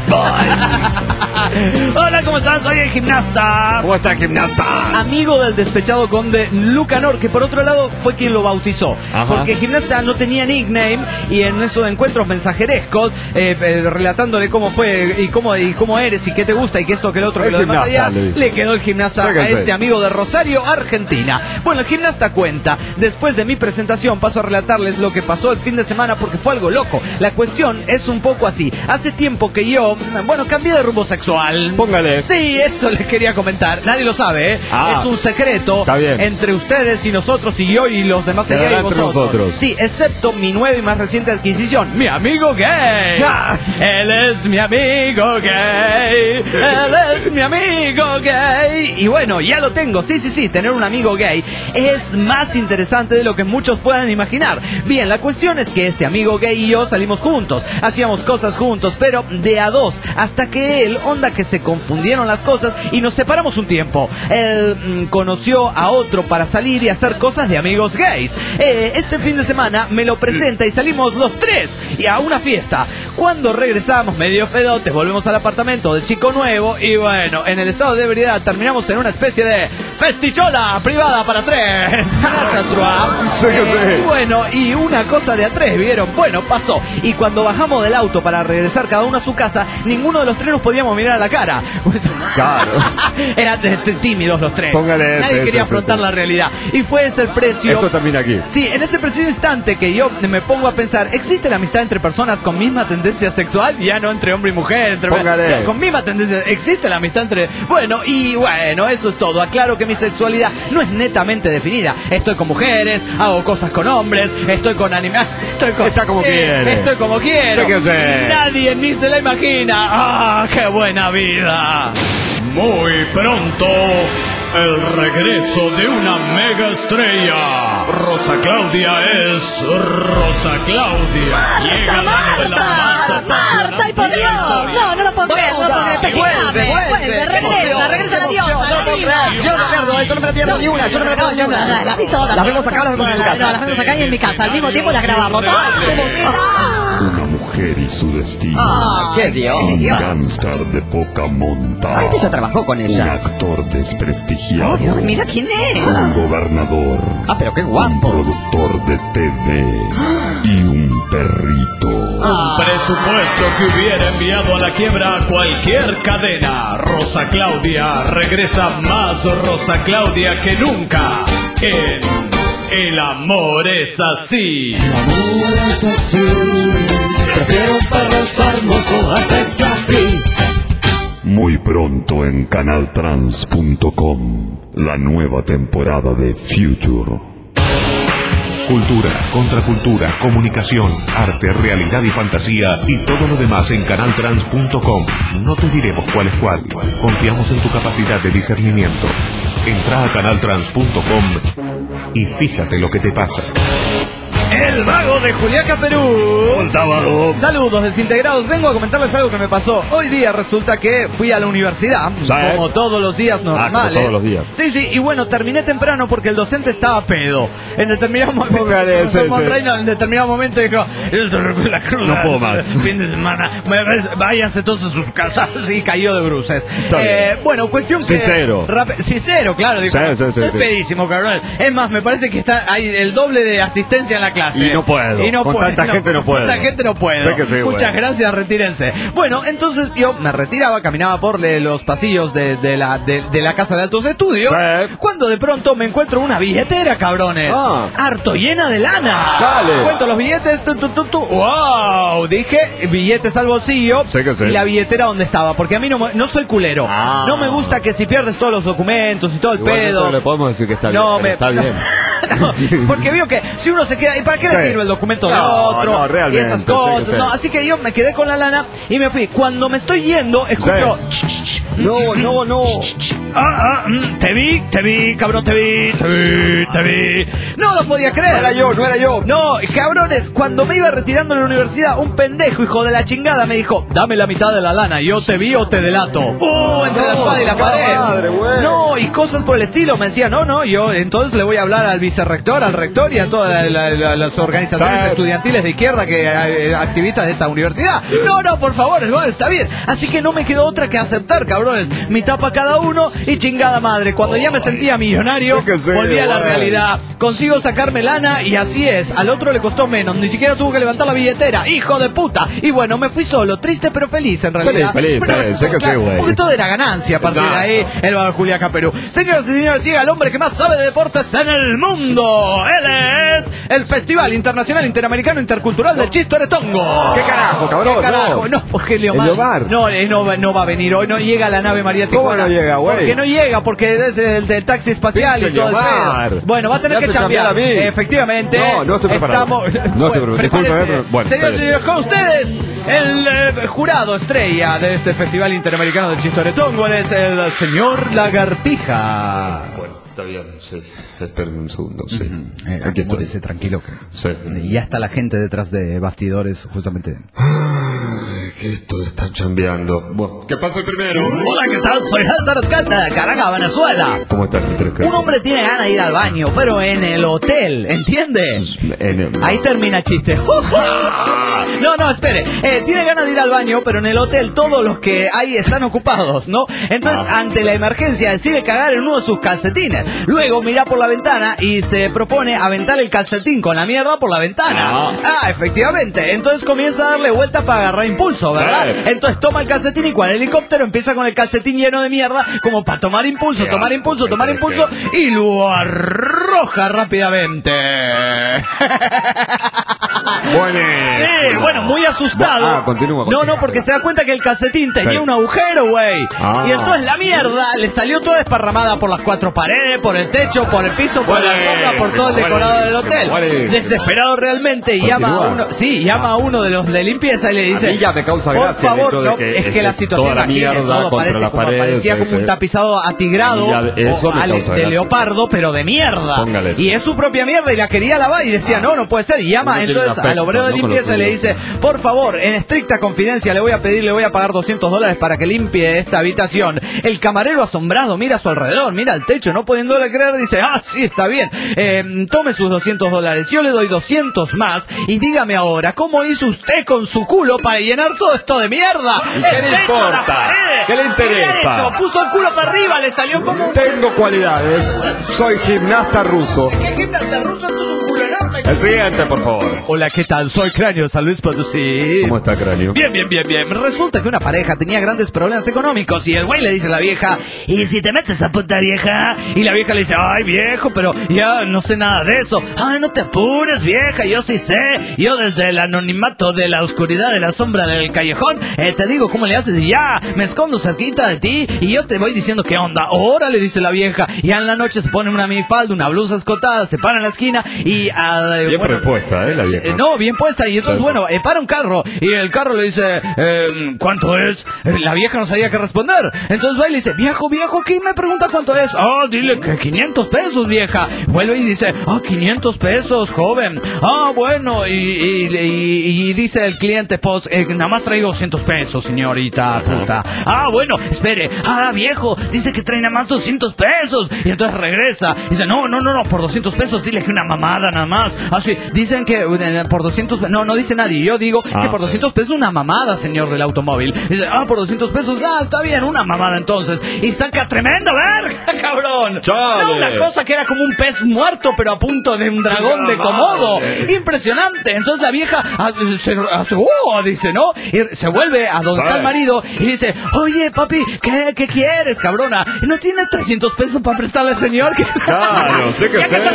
Speaker 3: Hola, ¿cómo están? Soy el gimnasta.
Speaker 4: ¿Cómo está, gimnasta?
Speaker 3: Amigo del despechado conde Lucanor, que por otro lado fue quien lo bautizó.
Speaker 4: Ajá.
Speaker 3: Porque gimnasta no tenía nickname y en esos encuentros mensajerescos, eh, eh, relatándole cómo fue y cómo, y cómo eres y qué te gusta y que esto, que lo otro, que
Speaker 4: El
Speaker 3: lo demás
Speaker 4: gimnasta,
Speaker 3: allá,
Speaker 4: le dijo.
Speaker 3: le quedó el gimnasta
Speaker 4: Sí que
Speaker 3: a
Speaker 4: sí.
Speaker 3: este amigo de Rosario, Argentina. Bueno, el gimnasta cuenta, después de mi presentación paso a relatarles lo que pasó el fin de semana porque fue algo loco. La cuestión es un poco así. Hace tiempo que yo, bueno, cambié de rumbo sexual.
Speaker 4: Póngale.
Speaker 3: Sí, eso les quería comentar. Nadie lo sabe, ¿eh?
Speaker 4: Ah,
Speaker 3: es un secreto
Speaker 4: está bien.
Speaker 3: entre ustedes y nosotros y yo y los demás
Speaker 4: Quedará
Speaker 3: allá y
Speaker 4: entre
Speaker 3: vosotros.
Speaker 4: nosotros.
Speaker 3: Sí, excepto mi nueva y más reciente adquisición, mi amigo gay.
Speaker 4: Ah.
Speaker 3: Él es mi amigo gay. Él es mi amigo gay. Y bueno, ya lo tengo. Sí, sí, sí, tener un amigo gay es más interesante de lo que muchos puedan imaginar. Bien, la cuestión es que este amigo gay y yo salimos juntos, hacíamos cosas juntos, pero de a dos, hasta que él, onda que se confundieron las cosas y nos separamos un tiempo. Él mm, conoció a otro para salir y hacer cosas de amigos gays. Eh, este fin de semana me lo presenta y salimos los tres y a una fiesta. Cuando regresamos medio pedotes, volvemos al apartamento del chico nuevo y bueno, en el estado de ebriedad terminamos en una especie de festichola privada para tres. Gracias, Trua.
Speaker 4: Sí que sí.
Speaker 3: Eh, Bueno, y una cosa de a tres, ¿vieron? Bueno, pasó. Y cuando bajamos del auto para regresar cada uno a su casa, ninguno de los tres nos podíamos mirar a la cara. Pues,
Speaker 4: Claro.
Speaker 3: eran de- de tímidos los tres.
Speaker 4: Póngale
Speaker 3: Nadie
Speaker 4: ese,
Speaker 3: quería
Speaker 4: ese,
Speaker 3: afrontar
Speaker 4: ese.
Speaker 3: la realidad. Y fue ese el precio.
Speaker 4: Esto termina aquí.
Speaker 3: Sí, en ese preciso instante que yo me pongo a pensar, ¿existe la amistad entre personas con misma tendencia sexual? Ya no entre hombre y mujer, entre
Speaker 4: Póngale.
Speaker 3: ya, con misma tendencia. ¿Existe la amistad entre...? Bueno, y bueno, eso es todo. Aclaro que mi sexualidad no es netamente definida. Estoy con mujeres, hago cosas con hombres, estoy con animales... Estoy con...
Speaker 4: Está como
Speaker 3: eh,
Speaker 4: quiere.
Speaker 3: Estoy como quiero.
Speaker 4: Sí que sí.
Speaker 3: Y nadie ni se la imagina. ¡Ah, qué buena vida!
Speaker 6: Muy pronto, el regreso de una mega estrella. Rosa Claudia es Rosa Claudia. Llega la novela más
Speaker 7: ¡Marta! ¡Ay, por Dios! No, no lo puedo creer, no lo puedo creer. Pellizcame, vuelve, regresa, regresa la diosa, la diva.
Speaker 8: Yo no pierdo, yo no me pierdo ni una, yo no me pierdo ni una.
Speaker 7: La, la vi todas.
Speaker 8: Las vemos acá, las vemos en tu
Speaker 7: No,
Speaker 8: casa.
Speaker 7: las vemos acá y en mi casa. Al mismo tiempo las grabamos. ¡Ah, qué emoción!
Speaker 9: Una mujer y su destino.
Speaker 8: Ah, qué Dios.
Speaker 9: Un gángster de poca monta.
Speaker 8: Ay, este ya trabajó con
Speaker 9: Un
Speaker 8: ella.
Speaker 9: actor desprestigiado.
Speaker 7: Ay, mira quién es.
Speaker 9: Un gobernador.
Speaker 8: Ah, pero qué
Speaker 9: Un
Speaker 8: guapo.
Speaker 9: productor de T V. Y un perrito.
Speaker 6: Un presupuesto que hubiera enviado a la quiebra a cualquier cadena. Rosa Claudia regresa más Rosa Claudia que nunca en El amor es así.
Speaker 9: Es así. Prefiero perder hermoso antes que a ti. Muy pronto en canal trans punto com. La nueva temporada de Future.
Speaker 1: Cultura, contracultura, comunicación, arte, realidad y fantasía y todo lo demás en canal trans punto com. No te diremos cuál es cuál. Confiamos en tu capacidad de discernimiento. Entra a canal trans punto com y fíjate lo que te pasa.
Speaker 3: El vago de Juliaca, Perú. Saludos desintegrados, vengo a comentarles algo que me pasó. Hoy día resulta que fui a la universidad,
Speaker 4: Sí.
Speaker 3: como todos los días normales.
Speaker 4: todos los días.
Speaker 3: Sí, sí, y bueno, terminé temprano porque el docente estaba pedo. En determinado momento,
Speaker 4: Póngale,
Speaker 3: el profesor
Speaker 4: sí, sí.
Speaker 3: Monreino en determinado momento dijo, "Esto es la cruda,
Speaker 4: No puedo más".
Speaker 3: fin de semana, váyanse todos a sus casas", y cayó de bruces.
Speaker 4: Está
Speaker 3: Eh,
Speaker 4: bien.
Speaker 3: bueno, cuestión que...
Speaker 4: Sincero.
Speaker 3: rap- Sincero, claro, dijo.
Speaker 4: Sí, sí, sí,
Speaker 3: "Estoy
Speaker 4: sí.
Speaker 3: pedísimo, cabrón. Es más, me parece que está hay el doble de asistencia en la clase. clase.
Speaker 4: Y no puedo.
Speaker 3: Y no
Speaker 4: Con
Speaker 3: puedo.
Speaker 4: tanta
Speaker 3: no,
Speaker 4: gente no
Speaker 3: con
Speaker 4: puedo.
Speaker 3: tanta gente no puedo.
Speaker 4: Sé que sí,
Speaker 3: Muchas
Speaker 4: güey.
Speaker 3: gracias, retírense. Bueno, entonces yo me retiraba, caminaba por le- los pasillos de, de la, de, de la casa de altos estudios.
Speaker 4: Sí.
Speaker 3: Cuando de pronto me encuentro una billetera, cabrones.
Speaker 4: Ah.
Speaker 3: Harto llena de lana.
Speaker 4: Dale.
Speaker 3: Cuento los billetes. Tu, tu, tu, tu. ¡Wow! Dije, billetes al bolsillo.
Speaker 4: Sé que sí.
Speaker 3: Y la billetera donde estaba. Porque a mí no, me- no soy culero.
Speaker 4: Ah.
Speaker 3: No me gusta que si pierdes todos los documentos y todo el
Speaker 4: Igualmente
Speaker 3: pedo.
Speaker 4: no le podemos decir que está
Speaker 3: No,
Speaker 4: bien.
Speaker 3: me-
Speaker 4: pero Está bien.
Speaker 3: No, porque vio que si uno se queda, ¿y para qué
Speaker 4: Sí.
Speaker 3: le sirve el documento de
Speaker 4: No,
Speaker 3: otro?
Speaker 4: no, realmente,
Speaker 3: y esas
Speaker 4: sí que
Speaker 3: cosas.
Speaker 4: sí.
Speaker 3: No, así que yo me quedé con la lana y me fui. Cuando me estoy yendo, escucho.
Speaker 4: No, no, no.
Speaker 3: Ah, ah, mm, te vi, te vi, cabrón, te vi, te vi, te vi. No lo podía creer.
Speaker 4: No era yo, no era yo.
Speaker 3: No, cabrones, cuando me iba retirando de la universidad, un pendejo, hijo de la chingada, me dijo, dame la mitad de la lana, yo te vi o te delato. ¡Uh! Entre la
Speaker 4: No,
Speaker 3: espada y la
Speaker 4: chingada
Speaker 3: pared.
Speaker 4: madre, güey.
Speaker 3: No, y cosas por el estilo. Me decía, no, no, yo entonces le voy a hablar al vicerrector, al rector y a todas la- la- la- las organizaciones
Speaker 4: Sí.
Speaker 3: estudiantiles de izquierda que eh, activistas de esta universidad. No, no, por favor, el gol está bien. Así que no me quedó otra que aceptar, cabrones. Mitad para cada uno y chingada madre. Cuando ya me sentía millonario,
Speaker 4: Sí que sí,
Speaker 3: volví a la
Speaker 4: güey.
Speaker 3: realidad. Consigo sacarme lana y así es. Al otro le costó menos, ni siquiera tuvo que levantar la billetera. ¡Hijo de puta! Y bueno, me fui solo, triste pero feliz en realidad.
Speaker 4: Feliz, feliz,
Speaker 3: Pero,
Speaker 4: eh, sé que sí,
Speaker 3: claro,
Speaker 4: güey.
Speaker 3: porque todo era ganancia a partir de ahí. El Bar Julián Caperú. Señoras y señores, llega el hombre que más sabe de deportes en el mundo. Él es el Festival Internacional Interamericano Intercultural del Chistoretongo.
Speaker 4: ¿Qué carajo, cabrón?
Speaker 3: ¿Qué carajo?
Speaker 4: No.
Speaker 3: No, porque Leomar,
Speaker 4: Leomar.
Speaker 3: No, eh, no, va- no va a venir hoy, no llega la nave María
Speaker 4: ¿Cómo
Speaker 3: Tijuana.
Speaker 4: no llega, güey?
Speaker 3: Porque no llega, porque es el del taxi espacial
Speaker 4: Pinche
Speaker 3: y todo el
Speaker 4: Leomar.
Speaker 3: pedo. Bueno, va a tener
Speaker 4: Me
Speaker 3: que
Speaker 4: hace cambiar
Speaker 3: cambiar.
Speaker 4: a mí.
Speaker 3: Efectivamente.
Speaker 4: No, no estoy preparado.
Speaker 3: Estamos...
Speaker 4: No estoy
Speaker 3: Bueno,
Speaker 4: preparado. Discúlpeme,
Speaker 3: prepárese.
Speaker 4: pero- bueno,
Speaker 3: Señoras y
Speaker 4: espere.
Speaker 3: señores, con ustedes, el eh, jurado estrella de este Festival Interamericano del Chistoretongo, él es el señor Lagartija.
Speaker 4: Bueno, está bien, sí. Espérenme un segundo, sí.
Speaker 3: Eh,
Speaker 4: Aquí estoy.
Speaker 3: acomódese tranquilo. que-
Speaker 4: Sí.
Speaker 3: Y ya está la gente detrás de bastidores, justamente.
Speaker 4: Ay, que esto está chambeando. Bueno, ¿qué pasa primero?
Speaker 3: Hola, ¿qué tal? Soy Héctor Escalta de Caracas, Venezuela.
Speaker 4: ¿Cómo estás, Petresca?
Speaker 3: Un hombre tiene ganas de ir al baño, pero en el hotel, ¿entiendes?
Speaker 4: En el-
Speaker 3: Ahí termina el chiste. No, no, espere. Eh, tiene ganas de ir al baño, pero en el hotel todos los que hay están ocupados, ¿no? Entonces, ante la emergencia, decide cagar en uno de sus calcetines. Luego mira por la ventana y se propone aventar el calcetín con la mierda por la ventana. Ah, efectivamente. Entonces comienza a darle vuelta para agarrar impulso, ¿verdad?
Speaker 4: Sí.
Speaker 3: Entonces toma el calcetín y cual helicóptero empieza con el calcetín lleno de mierda, como para tomar impulso, tomar impulso, tomar impulso y lo arroja rápidamente.
Speaker 4: Bueno.
Speaker 3: Sí, bueno, muy asustado.
Speaker 4: Ah, continúa,
Speaker 3: No,
Speaker 4: continúa.
Speaker 3: no, porque se da cuenta que el calcetín tenía
Speaker 4: Sí.
Speaker 3: un agujero, güey.
Speaker 4: Ah.
Speaker 3: Y entonces la mierda le salió toda desparramada por las cuatro paredes, por el techo, por el piso, por la
Speaker 4: Muere,
Speaker 3: alfombra, por
Speaker 4: se
Speaker 3: todo el
Speaker 4: muere,
Speaker 3: decorado del
Speaker 4: se
Speaker 3: hotel.
Speaker 4: muere.
Speaker 3: Desesperado realmente, y llama a
Speaker 4: Continúa.
Speaker 3: uno, sí, llama a uno de los de limpieza y le dice,
Speaker 4: A mí ya me causa
Speaker 3: por
Speaker 4: gracia el
Speaker 3: favor,
Speaker 4: hecho de
Speaker 3: no,
Speaker 4: que
Speaker 3: es que
Speaker 4: esté
Speaker 3: la situación
Speaker 4: toda la
Speaker 3: aquí tiene
Speaker 4: mierda
Speaker 3: todo,
Speaker 4: contra
Speaker 3: parece
Speaker 4: la
Speaker 3: como,
Speaker 4: pared,
Speaker 3: parecía
Speaker 4: sí,
Speaker 3: como un
Speaker 4: sí.
Speaker 3: tapizado atigrado
Speaker 4: Y ya, eso
Speaker 3: o
Speaker 4: me
Speaker 3: al-
Speaker 4: causa
Speaker 3: de
Speaker 4: gracia.
Speaker 3: leopardo, pero de mierda.
Speaker 4: Póngale eso.
Speaker 3: Y es su propia mierda y la quería lavar y decía, no, no puede ser. Y llama
Speaker 4: Uno tiene
Speaker 3: entonces
Speaker 4: un afecto,
Speaker 3: al obrero de
Speaker 4: ¿no? con
Speaker 3: limpieza
Speaker 4: los
Speaker 3: y le
Speaker 4: suyos.
Speaker 3: dice, por favor, en estricta confidencia le voy a pedir, le voy a pagar doscientos dólares para que limpie esta habitación. El camarero asombrado mira a su alrededor, mira al techo, no pudiéndole creer, dice, ah, sí, está bien, eh, tome sus doscientos dólares, yo le doy doscientos más y dígame ahora, ¿cómo hizo usted con su culo para llenar todo esto de mierda?
Speaker 4: ¿Y qué
Speaker 3: El
Speaker 4: le
Speaker 3: techo,
Speaker 4: importa?
Speaker 3: las paredes.
Speaker 4: ¿Qué le interesa?
Speaker 3: ¿Qué le ha hecho? Puso el culo para arriba, le salió como un...
Speaker 4: Tengo cualidades. Soy gimnasta ruso.
Speaker 3: ¿Qué gimnasta ruso? Esto es un culo enorme.
Speaker 4: El siguiente, por favor.
Speaker 3: Hola, ¿qué tal? Soy Cráneo de San Luis Potosí.
Speaker 4: ¿Cómo está, Cráneo?
Speaker 3: Bien, bien, bien, bien. Resulta que una pareja tenía grandes problemas económicos y el güey le dice a la vieja, ¿y si te metes a puta vieja? Y la vieja le dice, ay viejo, pero ya no sé nada de eso. Ay, no te apures vieja, yo sí sé. Yo desde el anonimato de la oscuridad de la sombra del callejón, eh, te digo cómo le haces y ya, me escondo cerquita de ti y yo te voy diciendo qué onda. Ahora le dice la vieja, y ya en la noche se pone una minifalda, una blusa escotada, se para en la esquina y... ah,
Speaker 4: Bien
Speaker 3: bueno,
Speaker 4: respuesta, ¿eh? La vieja.
Speaker 3: eh, no, bien puesta. Y entonces,
Speaker 4: Sí.
Speaker 3: bueno, eh, para un carro. Y el carro le dice, eh, ¿cuánto es? Eh, la vieja no sabía qué responder. Entonces va y le dice, viejo, viejo, ¿quién me pregunta cuánto es? Ah, dile que quinientos pesos, vieja. Vuelve y dice, ah, quinientos pesos, joven. Ah, bueno. Y, y, y- y dice el cliente, pues, eh, nada más traigo doscientos pesos, señorita puta. Ah, bueno, espere. Ah, viejo, dice que trae nada más doscientos pesos. Y entonces regresa. Dice, no, no, no, no, por doscientos pesos dile que una mamada nada más. Así, dicen que uh, por doscientos pesos, no, no dice nadie, yo digo ah, que por doscientos pesos una mamada, señor del automóvil. Dice, ah, por doscientos pesos, ah, está bien, una mamada entonces. Y saca tremendo verga, cabrón.
Speaker 4: Chale.
Speaker 3: No, una cosa que era como un pez muerto, pero a punto de un dragón de Komodo. Impresionante. Entonces la vieja se hace, oh, dice, ¿no? Y se vuelve a donde está el marido y dice, oye, papi, ¿qué, qué quieres, cabrona? ¿No tienes trescientos pesos para prestarle al señor?
Speaker 4: Claro, sé que sé.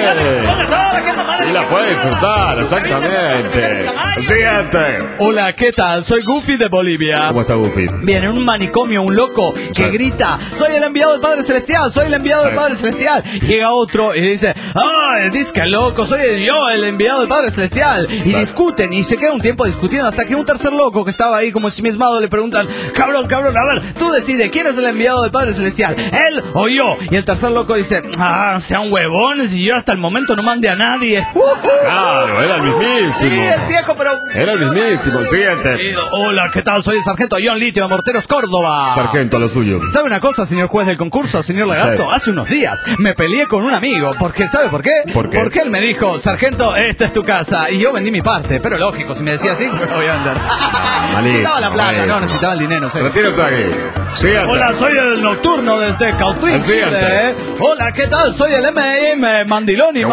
Speaker 4: Y la puede disfrutar, exactamente. Siguiente.
Speaker 3: Hola, ¿qué tal? Soy Goofy de Bolivia.
Speaker 4: ¿Cómo está Goofy?
Speaker 3: Viene un manicomio, un loco que sí. grita, soy el enviado del Padre Celestial, soy el enviado sí. del Padre Celestial. Llega otro y dice, ah, el disque loco, soy yo el enviado del Padre Celestial. Y sí. discuten y se queda un tiempo discutiendo hasta que un tercer loco que estaba ahí como ensimismado le preguntan, cabrón, cabrón, a ver, tú decides, ¿quién es el enviado del Padre Celestial? ¿Él o yo? Y el tercer loco dice, ah, sean huevones y yo hasta el momento no mandé a nadie. Uh, uh.
Speaker 4: Claro, era el mismísimo.
Speaker 3: Sí, es viejo, pero...
Speaker 4: Era el mismísimo, siguiente.
Speaker 3: Hola, ¿qué tal? Soy el sargento John Litio de Morteros, Córdoba.
Speaker 4: Sargento, lo suyo.
Speaker 3: ¿Sabe una cosa, señor juez del concurso, señor Lagarto? Sí. Hace unos días me peleé con un amigo, porque ¿sabe por qué?
Speaker 4: ¿Por qué?
Speaker 3: Porque él me dijo, sargento, esta es tu casa, y yo vendí mi parte, pero lógico, si me decía así, no voy a vender. Necesitaba la plata, malísimo. No, necesitaba el dinero, no sé.
Speaker 4: Retírese aquí. Siguiente.
Speaker 3: Hola, soy el nocturno desde Cautín, Chile. Hola, ¿qué tal? Soy el M M Mandiloni.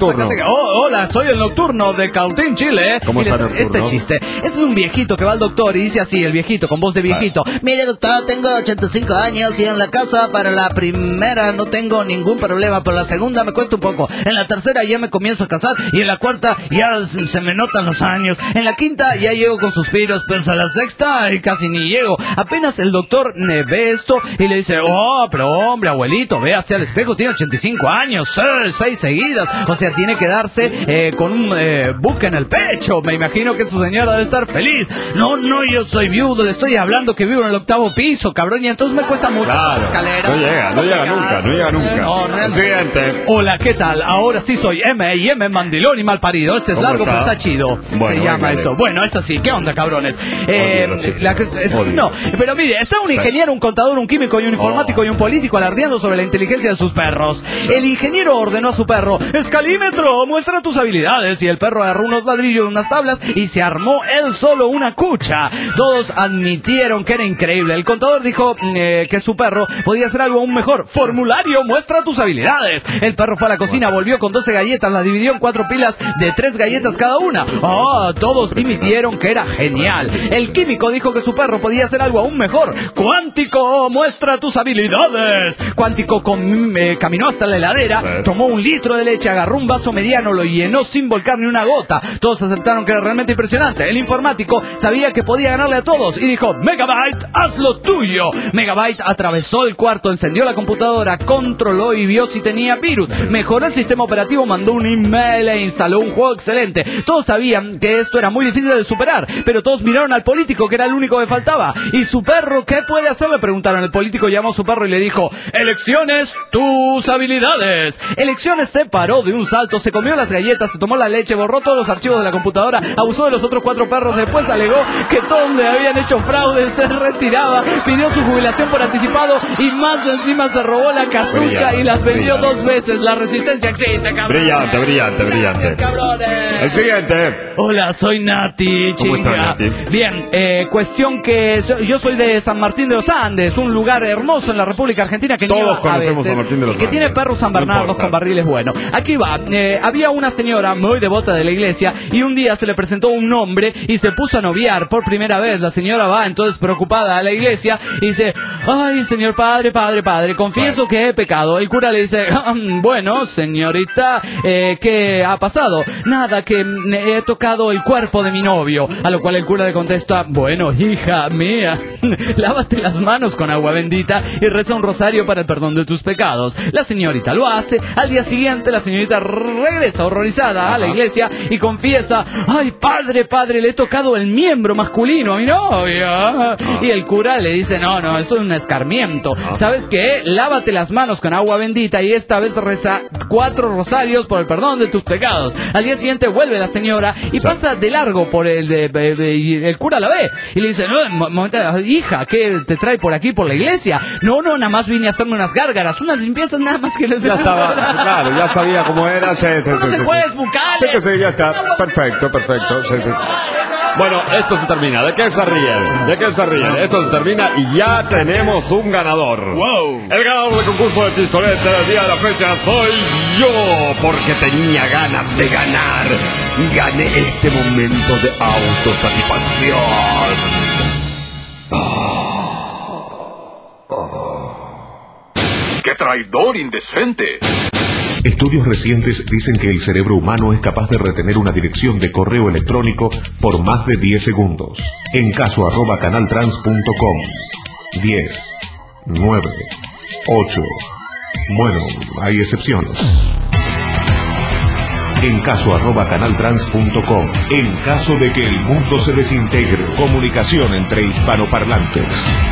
Speaker 3: Oh, hola, soy el nocturno de Cautín, Chile.
Speaker 4: ¿Cómo está
Speaker 3: le, este chiste, este es un viejito que va al doctor y dice así, el viejito, con voz de viejito. Vale. Mire, doctor, tengo ochenta y cinco años y en la casa para la primera no tengo ningún problema, pero la segunda me cuesta un poco. En la tercera ya me comienzo a casar y en la cuarta ya se me notan los años. En la quinta ya llego con suspiros, pero a la sexta casi ni llego. Apenas el doctor me ve esto y le dice, oh, pero hombre, abuelito, ve hacia el espejo, tiene ochenta y cinco años, seis, seis seguidas. O sea, tiene que darse eh, con un eh, buque en el pecho. Me imagino que su señora debe estar feliz. No, no, yo soy viudo, le estoy hablando que vivo en el octavo piso, cabrón, y entonces me cuesta mucho
Speaker 4: claro,
Speaker 3: la escalera.
Speaker 4: No llega, no llega nunca, no llega nunca. No, no,
Speaker 3: Siguiente. Hola, ¿qué tal? Ahora sí soy M y M Mandilón y Malparido. Este es largo, está? pero está chido.
Speaker 4: Bueno,
Speaker 3: se llama eso. Bueno, es así. ¿Qué onda, cabrones? Eh, la, eh, no, pero mire, está un ingeniero, un contador, un químico y un informático oh. y un político alardeando sobre la inteligencia de sus perros. Sí. El ingeniero ordenó a su perro, escalímetro, muestra tus habilidades. Y el perro agarró unos ladrillos, unas tablas y se armó él solo una cucha. Todos admitieron que era increíble. El contador dijo eh, que su perro podía hacer algo aún mejor. Formulario, muestra tus habilidades. El perro fue a la cocina, volvió con doce galletas, las dividió en cuatro pilas de tres galletas cada una. Oh, todos admitieron que era genial. El químico dijo que su perro podía hacer algo aún mejor. Cuántico, muestra tus habilidades. Cuántico com, eh, caminó hasta la heladera, tomó un litro de leche, agarró un vaso mediano, lo llenó sin volcar ni una gota. Todos aceptaron que era realmente impresionante. El informático sabía que podía ganarle a todos y dijo, Megabyte, haz lo tuyo. Megabyte atravesó el cuarto, encendió la computadora, controló y vio si tenía virus. Mejoró el sistema operativo, mandó un email e instaló un juego excelente. Todos sabían que esto era muy difícil de superar, pero todos miraron al político, que era el único que faltaba. ¿Y su perro qué puede hacer?, le preguntaron. El político llamó a su perro y le dijo, elecciones, tus habilidades. Elecciones se paró de un salto, se comió las galletas, se tomó la leche, borró todos los archivos de la computadora, abusó de los otros cuatro perros, después alegó que todos le habían hecho fraude, se retiraba, pidió su jubilación por anticipado y más encima se robó la casucha brillante, y las vendió brillante. dos veces. La resistencia existe, cabrón.
Speaker 4: Brillante, brillante, brillante.
Speaker 3: Cabrones.
Speaker 4: El siguiente.
Speaker 3: Hola, soy Nati,
Speaker 4: ¿Cómo
Speaker 3: chinga.
Speaker 4: está, Nati?
Speaker 3: Bien, eh, cuestión que so, yo soy de San Martín de los Andes, un lugar hermoso en la República Argentina que
Speaker 4: todos conocemos
Speaker 3: veces,
Speaker 4: San Martín de los
Speaker 3: que
Speaker 4: Andes.
Speaker 3: tiene perros San Bernardos no con barriles buenos. Aquí va, eh, había una señora muy devota de la iglesia y un día se le presentó un hombre y se puso a noviar por primera vez. La señora va entonces preocupada a la iglesia y dice, ay, señor padre, padre, padre, confieso que he pecado. El cura le dice, bueno, señorita, eh, ¿qué ha pasado? Nada, que he tocado el cuerpo de mi novio. A lo cual el cura le contesta, bueno, hija mía, lávate las manos con agua bendita y reza un rosario para el perdón de tus pecados. La señorita lo hace. Al día siguiente la señorita regresa horrorizada a la iglesia y confiesa, ay, padre, padre, le he tocado el miembro masculino a mi novia. Y el cura le dice, no, no, esto es un escarmiento. ¿Sabes qué? Lávate las manos con agua bendita y esta vez reza cuatro rosarios por el perdón de tus pecados. Al día siguiente vuelve la señora y pasa de largo por el de, de, de, y el cura la ve y le dice, no, momento, hija, ¿qué? ¿Te, trae por aquí, por la iglesia. No, no, nada más vine a hacerme unas gárgaras, unas limpiezas nada más que les
Speaker 4: Ya estaba, claro, ya sabía cómo era. Sí, sí,
Speaker 3: no
Speaker 4: sí,
Speaker 3: se
Speaker 4: sí,
Speaker 3: juegues
Speaker 4: sí.
Speaker 3: bucales.
Speaker 4: Sí que sí, ya está. Perfecto, perfecto. Sí, sí. Bueno, esto se termina. ¿De qué se ríen? ¿De qué se ríen? Esto se termina y ya tenemos un ganador.
Speaker 3: Wow.
Speaker 4: El ganador del concurso de Chistolete del día de la fecha soy yo, porque tenía ganas de ganar. Gané este momento de autosatisfacción.
Speaker 10: ¡Qué traidor indecente!
Speaker 1: Estudios recientes dicen que el cerebro humano es capaz de retener una dirección de correo electrónico por más de diez segundos. En caso arroba canaltrans punto com. diez, nueve, ocho. Bueno, hay excepciones. En caso arroba canaltrans punto com. En caso de que el mundo se desintegre. Comunicación entre hispanoparlantes.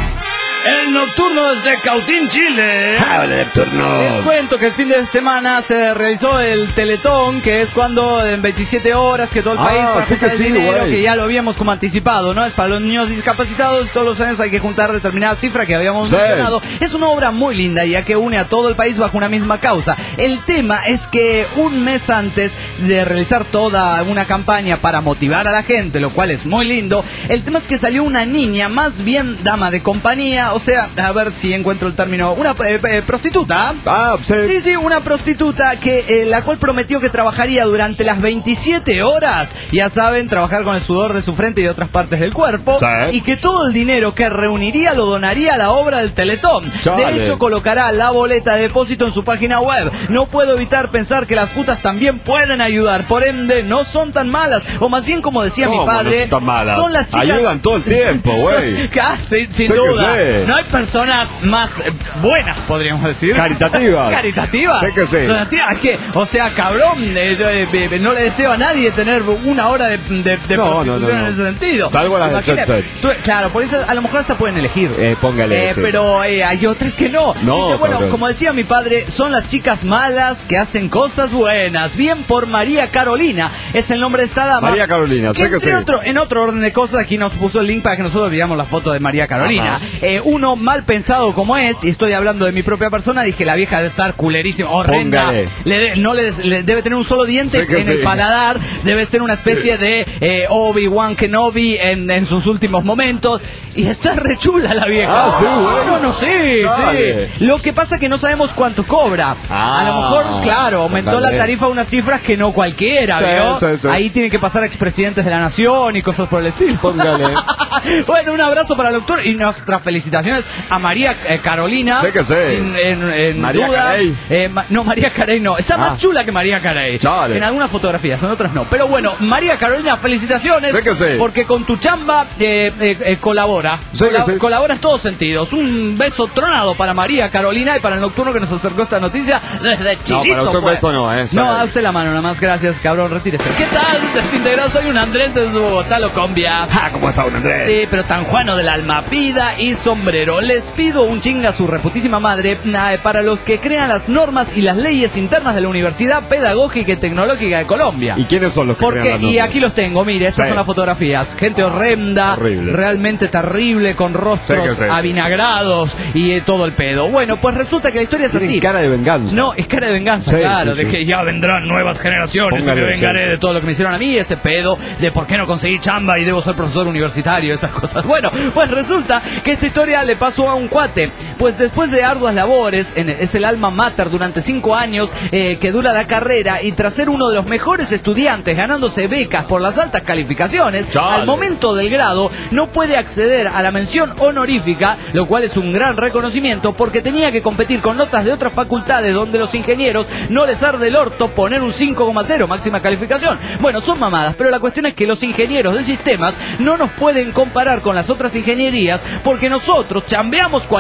Speaker 3: El nocturno desde Cautín, Chile.
Speaker 4: Ah, el nocturno.
Speaker 3: Les cuento que el fin de semana se realizó el Teletón, que es cuando en veintisiete horas que todo el
Speaker 4: Ah,
Speaker 3: país para
Speaker 4: sí
Speaker 3: juntar
Speaker 4: que
Speaker 3: el
Speaker 4: sí,
Speaker 3: dinero,
Speaker 4: güey.
Speaker 3: que ya lo habíamos como anticipado, ¿no? Es para los niños discapacitados, todos los años hay que juntar determinada cifra que habíamos
Speaker 4: Sí.
Speaker 3: mencionado. Es una obra muy linda, ya que une a todo el país bajo una misma causa. El tema es que un mes antes de realizar toda una campaña para motivar a la gente, lo cual es muy lindo, el tema es que salió una niña, más bien dama de compañía, o sea, a ver si encuentro el término, una eh, eh, prostituta.
Speaker 4: Ah, sí.
Speaker 3: Sí, sí, una prostituta que eh, la cual prometió que trabajaría durante las veintisiete horas. Ya saben, trabajar con el sudor de su frente y de otras partes del cuerpo.
Speaker 4: Sí.
Speaker 3: Y que todo el dinero que reuniría lo donaría a la obra del Teletón.
Speaker 4: Chale.
Speaker 3: De hecho, colocará la boleta de depósito en su página web. No puedo evitar pensar que las putas también pueden ayudar. Por ende, no son tan malas. O más bien, como decía mi
Speaker 4: ¿Cómo
Speaker 3: padre,
Speaker 4: no son tan malas?
Speaker 3: son las chicas...
Speaker 4: Ayudan todo el tiempo, güey.
Speaker 3: Ah, sin sin
Speaker 4: Sé que
Speaker 3: duda.
Speaker 4: sé.
Speaker 3: No hay personas más eh, buenas, podríamos decir.
Speaker 4: Caritativas.
Speaker 3: Caritativas.
Speaker 4: Sé que sí.
Speaker 3: Donativas, es que, o sea, cabrón, eh, eh, eh, no le deseo a nadie tener una hora de, de, de
Speaker 4: No, no,
Speaker 3: prostitución
Speaker 4: no, no.
Speaker 3: en ese sentido.
Speaker 4: Salvo las de
Speaker 3: Imagina-
Speaker 4: Jet Set.
Speaker 3: tú- Claro, por eso a lo mejor hasta pueden elegir.
Speaker 4: Eh, póngale.
Speaker 3: Eh,
Speaker 4: sí.
Speaker 3: Pero eh, hay otras que no.
Speaker 4: No,
Speaker 3: Dice, bueno,
Speaker 4: cabrón.
Speaker 3: como decía mi padre, son las chicas malas que hacen cosas buenas. Bien por María Carolina, es el nombre de esta dama.
Speaker 4: María Carolina, sé que
Speaker 3: entre
Speaker 4: sí.
Speaker 3: otro, en otro orden de cosas, aquí nos puso el link para que nosotros veamos la foto de María Carolina.
Speaker 4: Ajá.
Speaker 3: Eh, uno mal pensado como es, y estoy hablando de mi propia persona, dije la vieja debe estar culerísima, horrenda.
Speaker 4: Póngale.
Speaker 3: Le de- no le, le debe tener un solo diente
Speaker 4: Sé que
Speaker 3: en
Speaker 4: sí.
Speaker 3: el paladar, debe ser una especie de eh, Obi-Wan Kenobi en, en sus últimos momentos. Y está re chula la vieja.
Speaker 4: Ah, sí, güey.
Speaker 3: No, no, sí,
Speaker 4: Dale.
Speaker 3: sí. Lo que pasa es que no sabemos cuánto cobra.
Speaker 4: Ah,
Speaker 3: a lo mejor, claro, aumentó
Speaker 4: dale.
Speaker 3: la tarifa a unas cifras que no cualquiera,
Speaker 4: Sí,
Speaker 3: ¿vio?
Speaker 4: sí, sí.
Speaker 3: Ahí tienen que pasar expresidentes de la nación y cosas por el estilo.
Speaker 4: Póngale.
Speaker 3: Bueno, un abrazo para el doctor y nuestras felicitaciones a María eh, Carolina.
Speaker 4: Sé que sé.
Speaker 3: Sin en, en
Speaker 4: María
Speaker 3: duda.
Speaker 4: Carey.
Speaker 3: Eh, ma- no, María Carey no. Está
Speaker 4: Ah.
Speaker 3: más chula que María Carey.
Speaker 4: Chale.
Speaker 3: En algunas fotografías, en otras no. Pero bueno, María Carolina, felicitaciones.
Speaker 4: Sé que sé.
Speaker 3: Porque con tu chamba eh, eh, eh, colabora.
Speaker 4: Sé que sé.
Speaker 3: Colabora en todos sentidos. Un beso tronado para María Carolina y para el nocturno que nos acercó esta noticia desde Chilito.
Speaker 4: No, para usted un
Speaker 3: pues.
Speaker 4: beso no, eh.
Speaker 3: No,
Speaker 4: Sabe.
Speaker 3: a usted la mano, nada más. Gracias, cabrón. Retírese. ¿Qué tal? Desintegrado, soy un Andrés desde Bogotá, Locombia.
Speaker 4: Ah, ¿cómo está, don Andrés?
Speaker 3: Sí, pero tan juano del alma, pida y sombrero. Les pido un chinga a su reputísima madre nah, para los que crean las normas y las leyes internas de la Universidad Pedagógica y Tecnológica de Colombia.
Speaker 4: ¿Y quiénes son los que
Speaker 3: Porque,
Speaker 4: crean las
Speaker 3: y
Speaker 4: normas?
Speaker 3: aquí los tengo, mire, estas
Speaker 4: Sí.
Speaker 3: son las fotografías. Gente horrenda,
Speaker 4: Horrible.
Speaker 3: realmente terrible, con rostros
Speaker 4: Sí que sí.
Speaker 3: avinagrados y eh, todo el pedo. Bueno, pues resulta que la historia es
Speaker 4: Tienen
Speaker 3: así.
Speaker 4: cara de venganza.
Speaker 3: No, es cara de venganza,
Speaker 4: Sí,
Speaker 3: claro,
Speaker 4: sí,
Speaker 3: de
Speaker 4: sí.
Speaker 3: que ya vendrán nuevas generaciones
Speaker 4: Póngale,
Speaker 3: y me vengaré
Speaker 4: sí.
Speaker 3: de todo lo que me hicieron a mí, ese pedo de por qué no conseguí chamba y debo ser profesor universitario, esas cosas. Bueno, pues resulta que esta historia le pasó a un cuate. Pues después de arduas labores, en, es el alma mater durante cinco años eh, que dura la carrera y tras ser uno de los mejores estudiantes ganándose becas por las altas calificaciones,
Speaker 4: Chale.
Speaker 3: al momento del grado no puede acceder a la mención honorífica, lo cual es un gran reconocimiento porque tenía que competir con notas de otras facultades donde los ingenieros no les arde el orto poner un cinco coma cero máxima calificación. Bueno, son mamadas, pero la cuestión es que los ingenieros de sistemas no nos pueden comparar con las otras ingenierías porque nosotros chambeamos cual mico,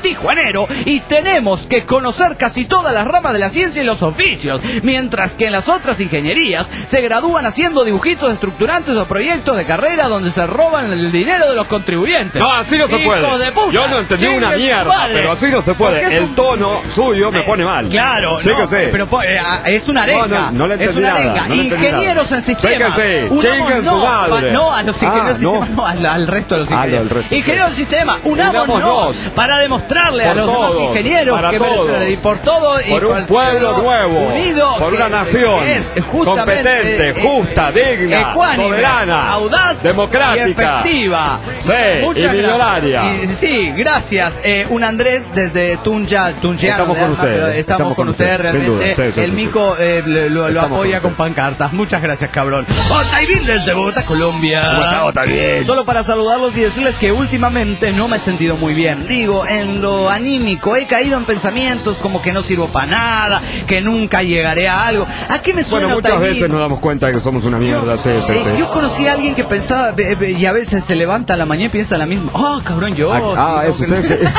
Speaker 3: tijuanero y tenemos que conocer casi todas las ramas de la ciencia y los oficios, mientras que en las otras ingenierías se gradúan haciendo dibujitos estructurantes o proyectos de carrera donde se roban el dinero de los contribuyentes.
Speaker 4: No, así no se
Speaker 3: ¡Hijos
Speaker 4: puede.
Speaker 3: de puta!
Speaker 4: Yo no entendí
Speaker 3: ¡Chingue
Speaker 4: una
Speaker 3: su
Speaker 4: mierda,
Speaker 3: madre!
Speaker 4: pero así no se puede.
Speaker 3: Porque es
Speaker 4: El
Speaker 3: un-
Speaker 4: tono suyo me pone mal.
Speaker 3: Claro,
Speaker 4: Sí
Speaker 3: no,
Speaker 4: que sí.
Speaker 3: pero eh, es una arenga.
Speaker 4: No, no, no le
Speaker 3: es
Speaker 4: entendí
Speaker 3: una
Speaker 4: nada,
Speaker 3: arenga.
Speaker 4: no le entendí
Speaker 3: Ingenieros
Speaker 4: nada.
Speaker 3: en sistemas.
Speaker 4: Sí que sí.
Speaker 3: Unamos,
Speaker 4: Chinguen su
Speaker 3: no,
Speaker 4: madre.
Speaker 3: pa- no a los ingenieros
Speaker 4: Ah,
Speaker 3: en sistemas, no, al, al resto de los
Speaker 4: Ah,
Speaker 3: ingenieros.
Speaker 4: al resto,
Speaker 3: Ingenieros en sistemas, unámonos,
Speaker 4: Unámonos.
Speaker 3: para demostrarle a
Speaker 4: Por
Speaker 3: los demás
Speaker 4: todos,
Speaker 3: ingenieros
Speaker 4: para
Speaker 3: que merecen
Speaker 4: todos.
Speaker 3: y por todo y
Speaker 4: Por un
Speaker 3: el
Speaker 4: pueblo
Speaker 3: cielo
Speaker 4: nuevo,
Speaker 3: unido,
Speaker 4: por
Speaker 3: que-
Speaker 4: una nación
Speaker 3: que es justamente,
Speaker 4: competente,
Speaker 3: eh,
Speaker 4: justa, digna,
Speaker 3: ecuánime,
Speaker 4: soberana,
Speaker 3: audaz
Speaker 4: democrática,
Speaker 3: y efectiva.
Speaker 4: sí,
Speaker 3: Muchas
Speaker 4: y millonaria.
Speaker 3: gracias. Y- sí, gracias. Eh, un Andrés desde Tunja, Tunjiano,
Speaker 4: Estamos
Speaker 3: de
Speaker 4: con
Speaker 3: Alma,
Speaker 4: ustedes,
Speaker 3: pero estamos,
Speaker 4: estamos
Speaker 3: con
Speaker 4: con
Speaker 3: ustedes
Speaker 4: ustedes, sin
Speaker 3: realmente.
Speaker 4: duda, sí, sí,
Speaker 3: el
Speaker 4: sí,
Speaker 3: Mico eh, lo, lo
Speaker 4: Estamos
Speaker 3: apoya
Speaker 4: con
Speaker 3: con pancartas. Muchas gracias, cabrón. Otaivin desde Bogotá, Colombia.
Speaker 4: ¿Cómo está, Otaivin?
Speaker 3: Solo para saludarlos y decirles que últimamente no me he sentido muy bien. Digo, en lo anímico he caído en pensamientos como que no sirvo para nada, que nunca llegaré a algo. ¿A qué me suena
Speaker 4: Bueno, muchas
Speaker 3: Otaivin?
Speaker 4: veces nos damos cuenta de que somos una mierda, sí, sí,
Speaker 3: Eh,
Speaker 4: sí.
Speaker 3: yo conocí a alguien que pensaba eh, eh, y a veces se levanta a la mañana y piensa la misma. Oh, cabrón, yo.
Speaker 4: Ah, ah,
Speaker 3: sí,
Speaker 4: eso
Speaker 3: no,
Speaker 4: usted
Speaker 3: que-
Speaker 4: sí.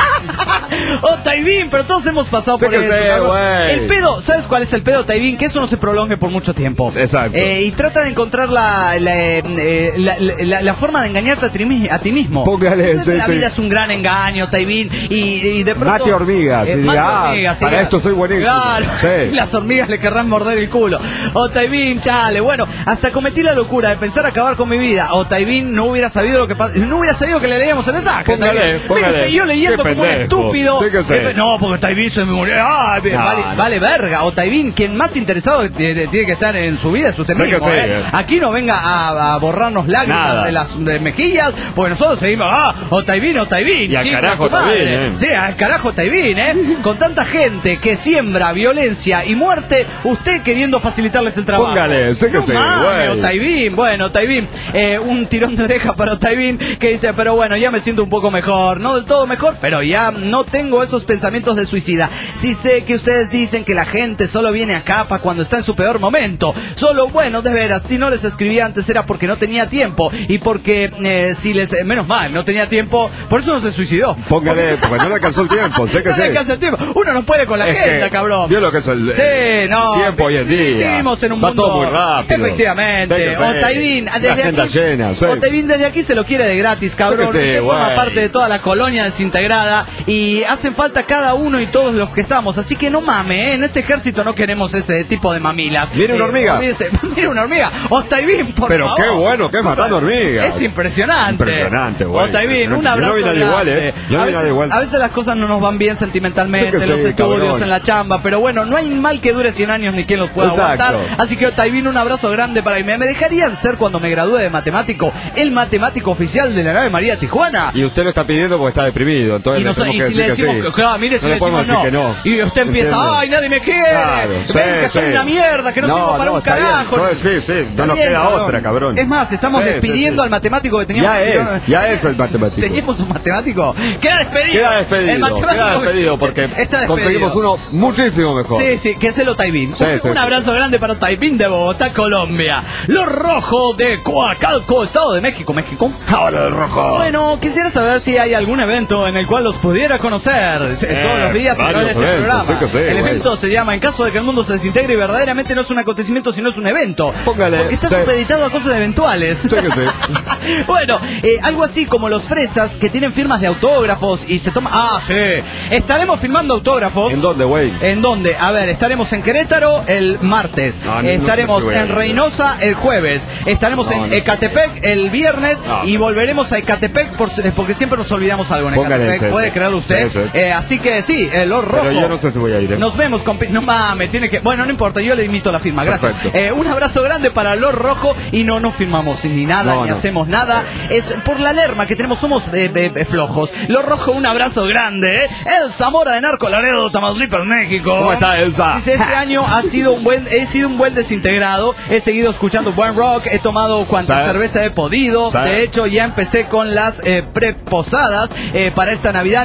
Speaker 3: Oh, Taivin, pero todos hemos pasado
Speaker 4: Sí
Speaker 3: por
Speaker 4: que
Speaker 3: eso.
Speaker 4: sí,
Speaker 3: cabrón.
Speaker 4: güey.
Speaker 3: El pedo, ¿sabes cuál es el pedo, Taivin? Que eso no se prolongue por mucho tiempo.
Speaker 4: Exacto.
Speaker 3: Eh, y trata de encontrar la, la, eh, la, la- la- la forma de engañarte a ti, mi- a ti mismo.
Speaker 4: Póngale,
Speaker 3: Entonces,
Speaker 4: sí,
Speaker 3: la
Speaker 4: sí.
Speaker 3: vida es un gran engaño, Taivin. Y, y de pronto.
Speaker 4: Mate hormigas, y diga,
Speaker 3: mate
Speaker 4: ah,
Speaker 3: hormigas,
Speaker 4: para
Speaker 3: sí,
Speaker 4: esto soy buenísimo.
Speaker 3: Claro.
Speaker 4: Sí.
Speaker 3: Las hormigas le querrán morder el culo. O Taivin, chale. Bueno, hasta cometí la locura de pensar acabar con mi vida. O Taivin no hubiera sabido lo que pasa. No hubiera sabido que le leíamos el mensaje.
Speaker 4: Póngale,
Speaker 3: Taivin.
Speaker 4: póngale.
Speaker 3: Viste, yo leyendo
Speaker 4: Qué
Speaker 3: como un
Speaker 4: pendejo.
Speaker 3: estúpido.
Speaker 4: Sí que sí.
Speaker 3: Eh, No, porque Taivin se me murió. Ah,
Speaker 4: No,
Speaker 3: vale,
Speaker 4: no.
Speaker 3: vale verga. O Taivin, quien más interesado eh, tiene que estar en su vida es usted
Speaker 4: Sí
Speaker 3: mismo.
Speaker 4: que sí,
Speaker 3: ¿eh?
Speaker 4: eh.
Speaker 3: Aquí no venga a, a borrarnos lágrimas
Speaker 4: Nada.
Speaker 3: de las de mejillas, porque nosotros seguimos. Ah, o Taivin, o Taivin.
Speaker 4: Y al
Speaker 3: chinga
Speaker 4: carajo
Speaker 3: tu madre.
Speaker 4: Taivin, eh.
Speaker 3: Sí, al carajo Taivin, ¿eh? Con tanta gente que siembra violencia y muerte, usted queriendo facilitarles el trabajo.
Speaker 4: Póngale, sí que
Speaker 3: no
Speaker 4: sí,
Speaker 3: mames,
Speaker 4: güey.
Speaker 3: Otaivin, bueno, Otaivin, eh, un tirón de oreja para Otaivin que dice, pero bueno, ya me siento un poco mejor, no del todo mejor, pero ya no tengo esos pensamientos de suicida. Sí sé que ustedes dicen que la gente solo viene acá para cuando está en su peor momento. Solo, bueno, de veras, si no les escribí antes era porque no tenía tiempo y porque eh, si les, eh, menos mal, no tenía tiempo, por eso no se suicidó.
Speaker 4: Póngale, porque no le alcanzó el tiempo, sé que
Speaker 3: No
Speaker 4: sí.
Speaker 3: le alcanza el tiempo. Uno no puede con la
Speaker 4: Es
Speaker 3: agenda,
Speaker 4: que,
Speaker 3: cabrón.
Speaker 4: vio lo que es el,
Speaker 3: Sí,
Speaker 4: el
Speaker 3: no.
Speaker 4: tiempo hoy en día.
Speaker 3: Vivimos en un
Speaker 4: Va
Speaker 3: mundo.
Speaker 4: todo muy rápido.
Speaker 3: Efectivamente.
Speaker 4: Sí que sí.
Speaker 3: Otaivin,
Speaker 4: La
Speaker 3: desde
Speaker 4: agenda
Speaker 3: aquí.
Speaker 4: llena, sí.
Speaker 3: Otaivin desde aquí se lo quiere de gratis, cabrón.
Speaker 4: Sí que sí,
Speaker 3: Usted forma
Speaker 4: güey.
Speaker 3: parte de toda la colonia desintegrada y hacen falta cada uno y todos los que estamos. Así que no mame, ¿eh? En este ejército no queremos ese tipo de mamilas.
Speaker 4: Mire una hormiga.
Speaker 3: olvídese. Mire una hormiga. Otaivin, por
Speaker 4: Pero
Speaker 3: favor.
Speaker 4: qué bueno que es matando hormigas.
Speaker 3: Es impresionante.
Speaker 4: Impresionante, güey.
Speaker 3: Otaivin, un
Speaker 4: Yo no
Speaker 3: abrazo.
Speaker 4: vi nada igual,
Speaker 3: grande.
Speaker 4: ¿eh? Yo no
Speaker 3: a,
Speaker 4: vi nada
Speaker 3: veces,
Speaker 4: igual.
Speaker 3: a veces las cosas no nos van bien sentimentalmente,
Speaker 4: Sí que
Speaker 3: en los
Speaker 4: sí,
Speaker 3: estudios,
Speaker 4: cabrón.
Speaker 3: en la chamba, pero bueno, no hay mal que dure cien años ni quien los pueda
Speaker 4: Exacto.
Speaker 3: aguantar. Así que Otaivin, un abrazo grande para mí. ¿Me dejarían ser cuando me gradúe de matemático el matemático oficial de la nave María Tijuana?
Speaker 4: Y usted lo está pidiendo porque está deprimido, entonces
Speaker 3: Y,
Speaker 4: le
Speaker 3: nos-
Speaker 4: tenemos
Speaker 3: y
Speaker 4: que
Speaker 3: si
Speaker 4: decir
Speaker 3: le decimos,
Speaker 4: que sí.
Speaker 3: claro, mire, si
Speaker 4: No
Speaker 3: le
Speaker 4: le podemos
Speaker 3: decimos
Speaker 4: decir
Speaker 3: no.
Speaker 4: que no.
Speaker 3: Y usted empieza,
Speaker 4: ¿Entiende?
Speaker 3: ay, nadie me quiere.
Speaker 4: Claro,
Speaker 3: Ven,
Speaker 4: sí,
Speaker 3: que soy
Speaker 4: sí.
Speaker 3: una mierda, que no,
Speaker 4: No,
Speaker 3: sirvo para
Speaker 4: no,
Speaker 3: un
Speaker 4: está bien.
Speaker 3: carajo.
Speaker 4: Entonces, sí, sí, no
Speaker 3: Está
Speaker 4: nos
Speaker 3: bien,
Speaker 4: queda otra, cabrón.
Speaker 3: Es más, estamos
Speaker 4: Sí, sí,
Speaker 3: despidiendo
Speaker 4: sí.
Speaker 3: al matemático que teníamos.
Speaker 4: Ya es,
Speaker 3: que-
Speaker 4: ya es el matemático.
Speaker 3: Teníamos un matemático. Queda despedido.
Speaker 4: Queda despedido,
Speaker 3: El matemático
Speaker 4: queda despedido porque
Speaker 3: está despedido.
Speaker 4: conseguimos uno muchísimo mejor.
Speaker 3: Sí, sí, que es el Otaivin.
Speaker 4: Sí,
Speaker 3: un
Speaker 4: sí,
Speaker 3: un
Speaker 4: sí.
Speaker 3: abrazo grande para Otaivin de Bogotá, Colombia. Los Rojos de Coacalco, Estado de México, México.
Speaker 4: Ahora el rojo.
Speaker 3: Bueno, quisiera saber si hay algún evento en el cual los pudiera conocer sí, todos los días a través de este
Speaker 4: varios eventos,
Speaker 3: programa.
Speaker 4: sí que sí,
Speaker 3: el
Speaker 4: güey.
Speaker 3: evento se llama En caso de que el mundo se desintegre y verdaderamente no es un acontecimiento, sino es un evento.
Speaker 4: Póngale,
Speaker 3: Porque está
Speaker 4: sí.
Speaker 3: supeditado a cosas eventuales.
Speaker 4: Sí que sí.
Speaker 3: Bueno, eh, algo así como los fresas que tienen firmas de autógrafos y se toman... Ah, sí. Estaremos firmando autógrafos.
Speaker 4: ¿En dónde, güey?
Speaker 3: ¿En dónde? A ver, estaremos en Querétaro el martes,
Speaker 4: No, no, no
Speaker 3: estaremos
Speaker 4: sé si voy a
Speaker 3: en
Speaker 4: ir.
Speaker 3: Reynosa el jueves, estaremos
Speaker 4: No,
Speaker 3: en
Speaker 4: no sé.
Speaker 3: Ecatepec el viernes
Speaker 4: No,
Speaker 3: y
Speaker 4: no.
Speaker 3: volveremos a Ecatepec por- porque siempre nos olvidamos algo en
Speaker 4: Póngale,
Speaker 3: Ecatepec,
Speaker 4: sí,
Speaker 3: puede
Speaker 4: sí.
Speaker 3: creerlo usted.
Speaker 4: Sí, sí.
Speaker 3: Eh, así que sí, el Los Rojo.
Speaker 4: Pero yo no sé si voy a ir, ¿eh?
Speaker 3: Nos vemos, compi- no mames, tiene que... Bueno, no importa, yo le invito a la firma, gracias.
Speaker 4: Perfecto.
Speaker 3: Eh, un abrazo grande para Los Rojo y no nos firmamos ni nada,
Speaker 4: No,
Speaker 3: ni
Speaker 4: no.
Speaker 3: hacemos nada. Es por la lerma que tenemos, somos eh, eh, eh, flojos. Los Rojo, un abrazo grande, ¿eh? El Zamora de Narco Laredo, Tamaulipas, México.
Speaker 4: ¿Cómo está, Elsa?
Speaker 3: Dice, este año ha sido un buen, he sido un buen desintegrado, he seguido escuchando buen rock, he tomado cuanta
Speaker 4: ¿Sabe?
Speaker 3: cerveza he podido,
Speaker 4: ¿Sabe?
Speaker 3: de hecho ya empecé con las eh, preposadas eh, para esta Navidad, no quiero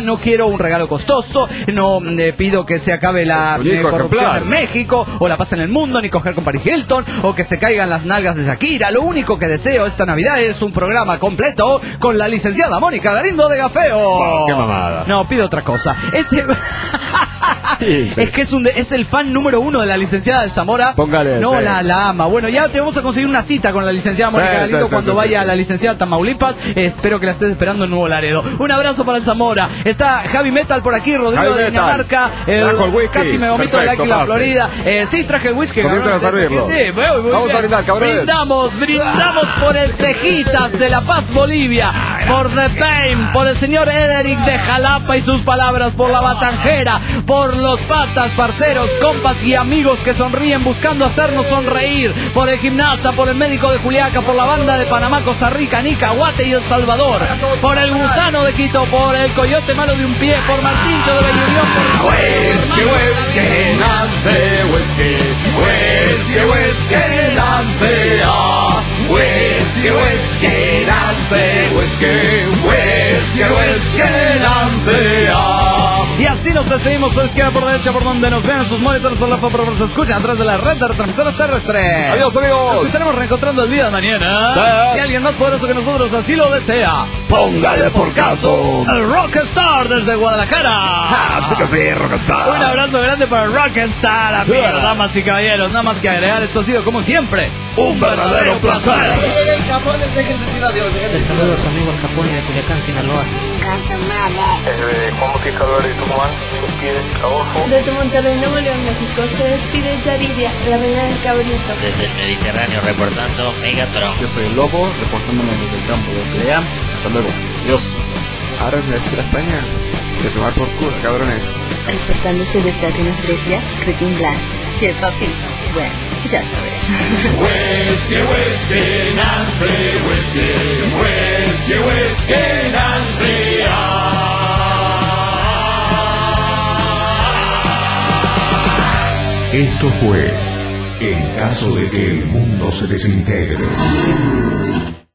Speaker 3: quiero un regalo costoso, no eh, pido que se acabe la eh, corrupción en México, o la paz en el mundo, ni coger con Paris Hilton, o que se caigan las nalgas de Shakira. Lo único que deseo esta Navidad es un programa completo con la licenciada Mónica Galindo de Gafeo.
Speaker 4: Oh, ¡qué mamada!
Speaker 3: No, pido otra cosa. Este... Sí, sí. Es que es, un de, es el fan número uno de la licenciada del Zamora.
Speaker 4: Póngale,
Speaker 3: no,
Speaker 4: sí.
Speaker 3: la, la ama. Bueno, ya te vamos a conseguir una cita con la licenciada Mónica sí, Galindo sí, cuando sí, vaya sí. a la licenciada Tamaulipas. Eh, espero que la estés esperando en Nuevo Laredo. Un abrazo para el Zamora. Está Javi Metal por aquí, Rodrigo
Speaker 4: Javi
Speaker 3: de Dinamarca.
Speaker 4: Eh,
Speaker 3: casi me vomito el like en la Florida. Eh, sí, traje el whisky.
Speaker 4: Cabrón, a servirlo.
Speaker 3: Sí, muy, muy
Speaker 4: vamos bien. a brindar, cabrón.
Speaker 3: Brindamos, brindamos por el Cejitas de La Paz, Bolivia. Por The Pain, por el señor Ederic de Jalapa y sus palabras, por la Batanjera, por los patas, parceros, compas y amigos que sonríen buscando hacernos sonreír, por el gimnasta, por el médico de Juliaca, por la banda de Panamá, Costa Rica, Nica, Guate y El Salvador, por el gusano de Quito, por el coyote malo de un pie, por Martincho de Bellunión, por
Speaker 6: Whisky, whisky, Nancy, whisky, whisky, whisky, Nancy, ah, whisky, whisky, Nancy, whisky, whisky, whisky, Nancy, ah.
Speaker 3: Y así nos despedimos por izquierda, por derecha, por donde nos vean sus monitores, por la por donde se escuchan a través de la red de retransmisores terrestres.
Speaker 4: Adiós, amigos.
Speaker 3: Nos estaremos reencontrando el día de mañana. Sí. Y alguien más poderoso que nosotros así lo desea.
Speaker 4: Póngale por caso.
Speaker 3: El Rockstar desde Guadalajara.
Speaker 4: Ah, sí que sí, Rockstar.
Speaker 3: Un abrazo grande para el Rockstar, amigos, yeah. damas y caballeros. Nada más que agregar, esto ha sido como siempre
Speaker 4: un verdadero placer.
Speaker 11: Les saludo a su amigo el Capone de Culiacán, Sinaloa.
Speaker 12: Desde Juan Bautista Álvarez, Tucumán, se despide Adolfo.
Speaker 2: Desde Monterrey, Nuevo León, México, se despide Yaridia, la reina del cabrito.
Speaker 13: Desde el Mediterráneo, reportando Megatron.
Speaker 14: Yo soy el Lobo, reportándome desde el campo de Pelea. Hasta luego. Adiós.
Speaker 15: Ahora es de decir a España, de tomar por culo, cabrones.
Speaker 16: Reportándose desde Atenas, Grecia, Cretin Blast. Che, papi, bueno, ya sabes.
Speaker 6: Whiskey, whiskey, Nancy, whiskey, whiskey, whiskey, Nancy, ah.
Speaker 1: Esto fue En caso de que el mundo se desintegre.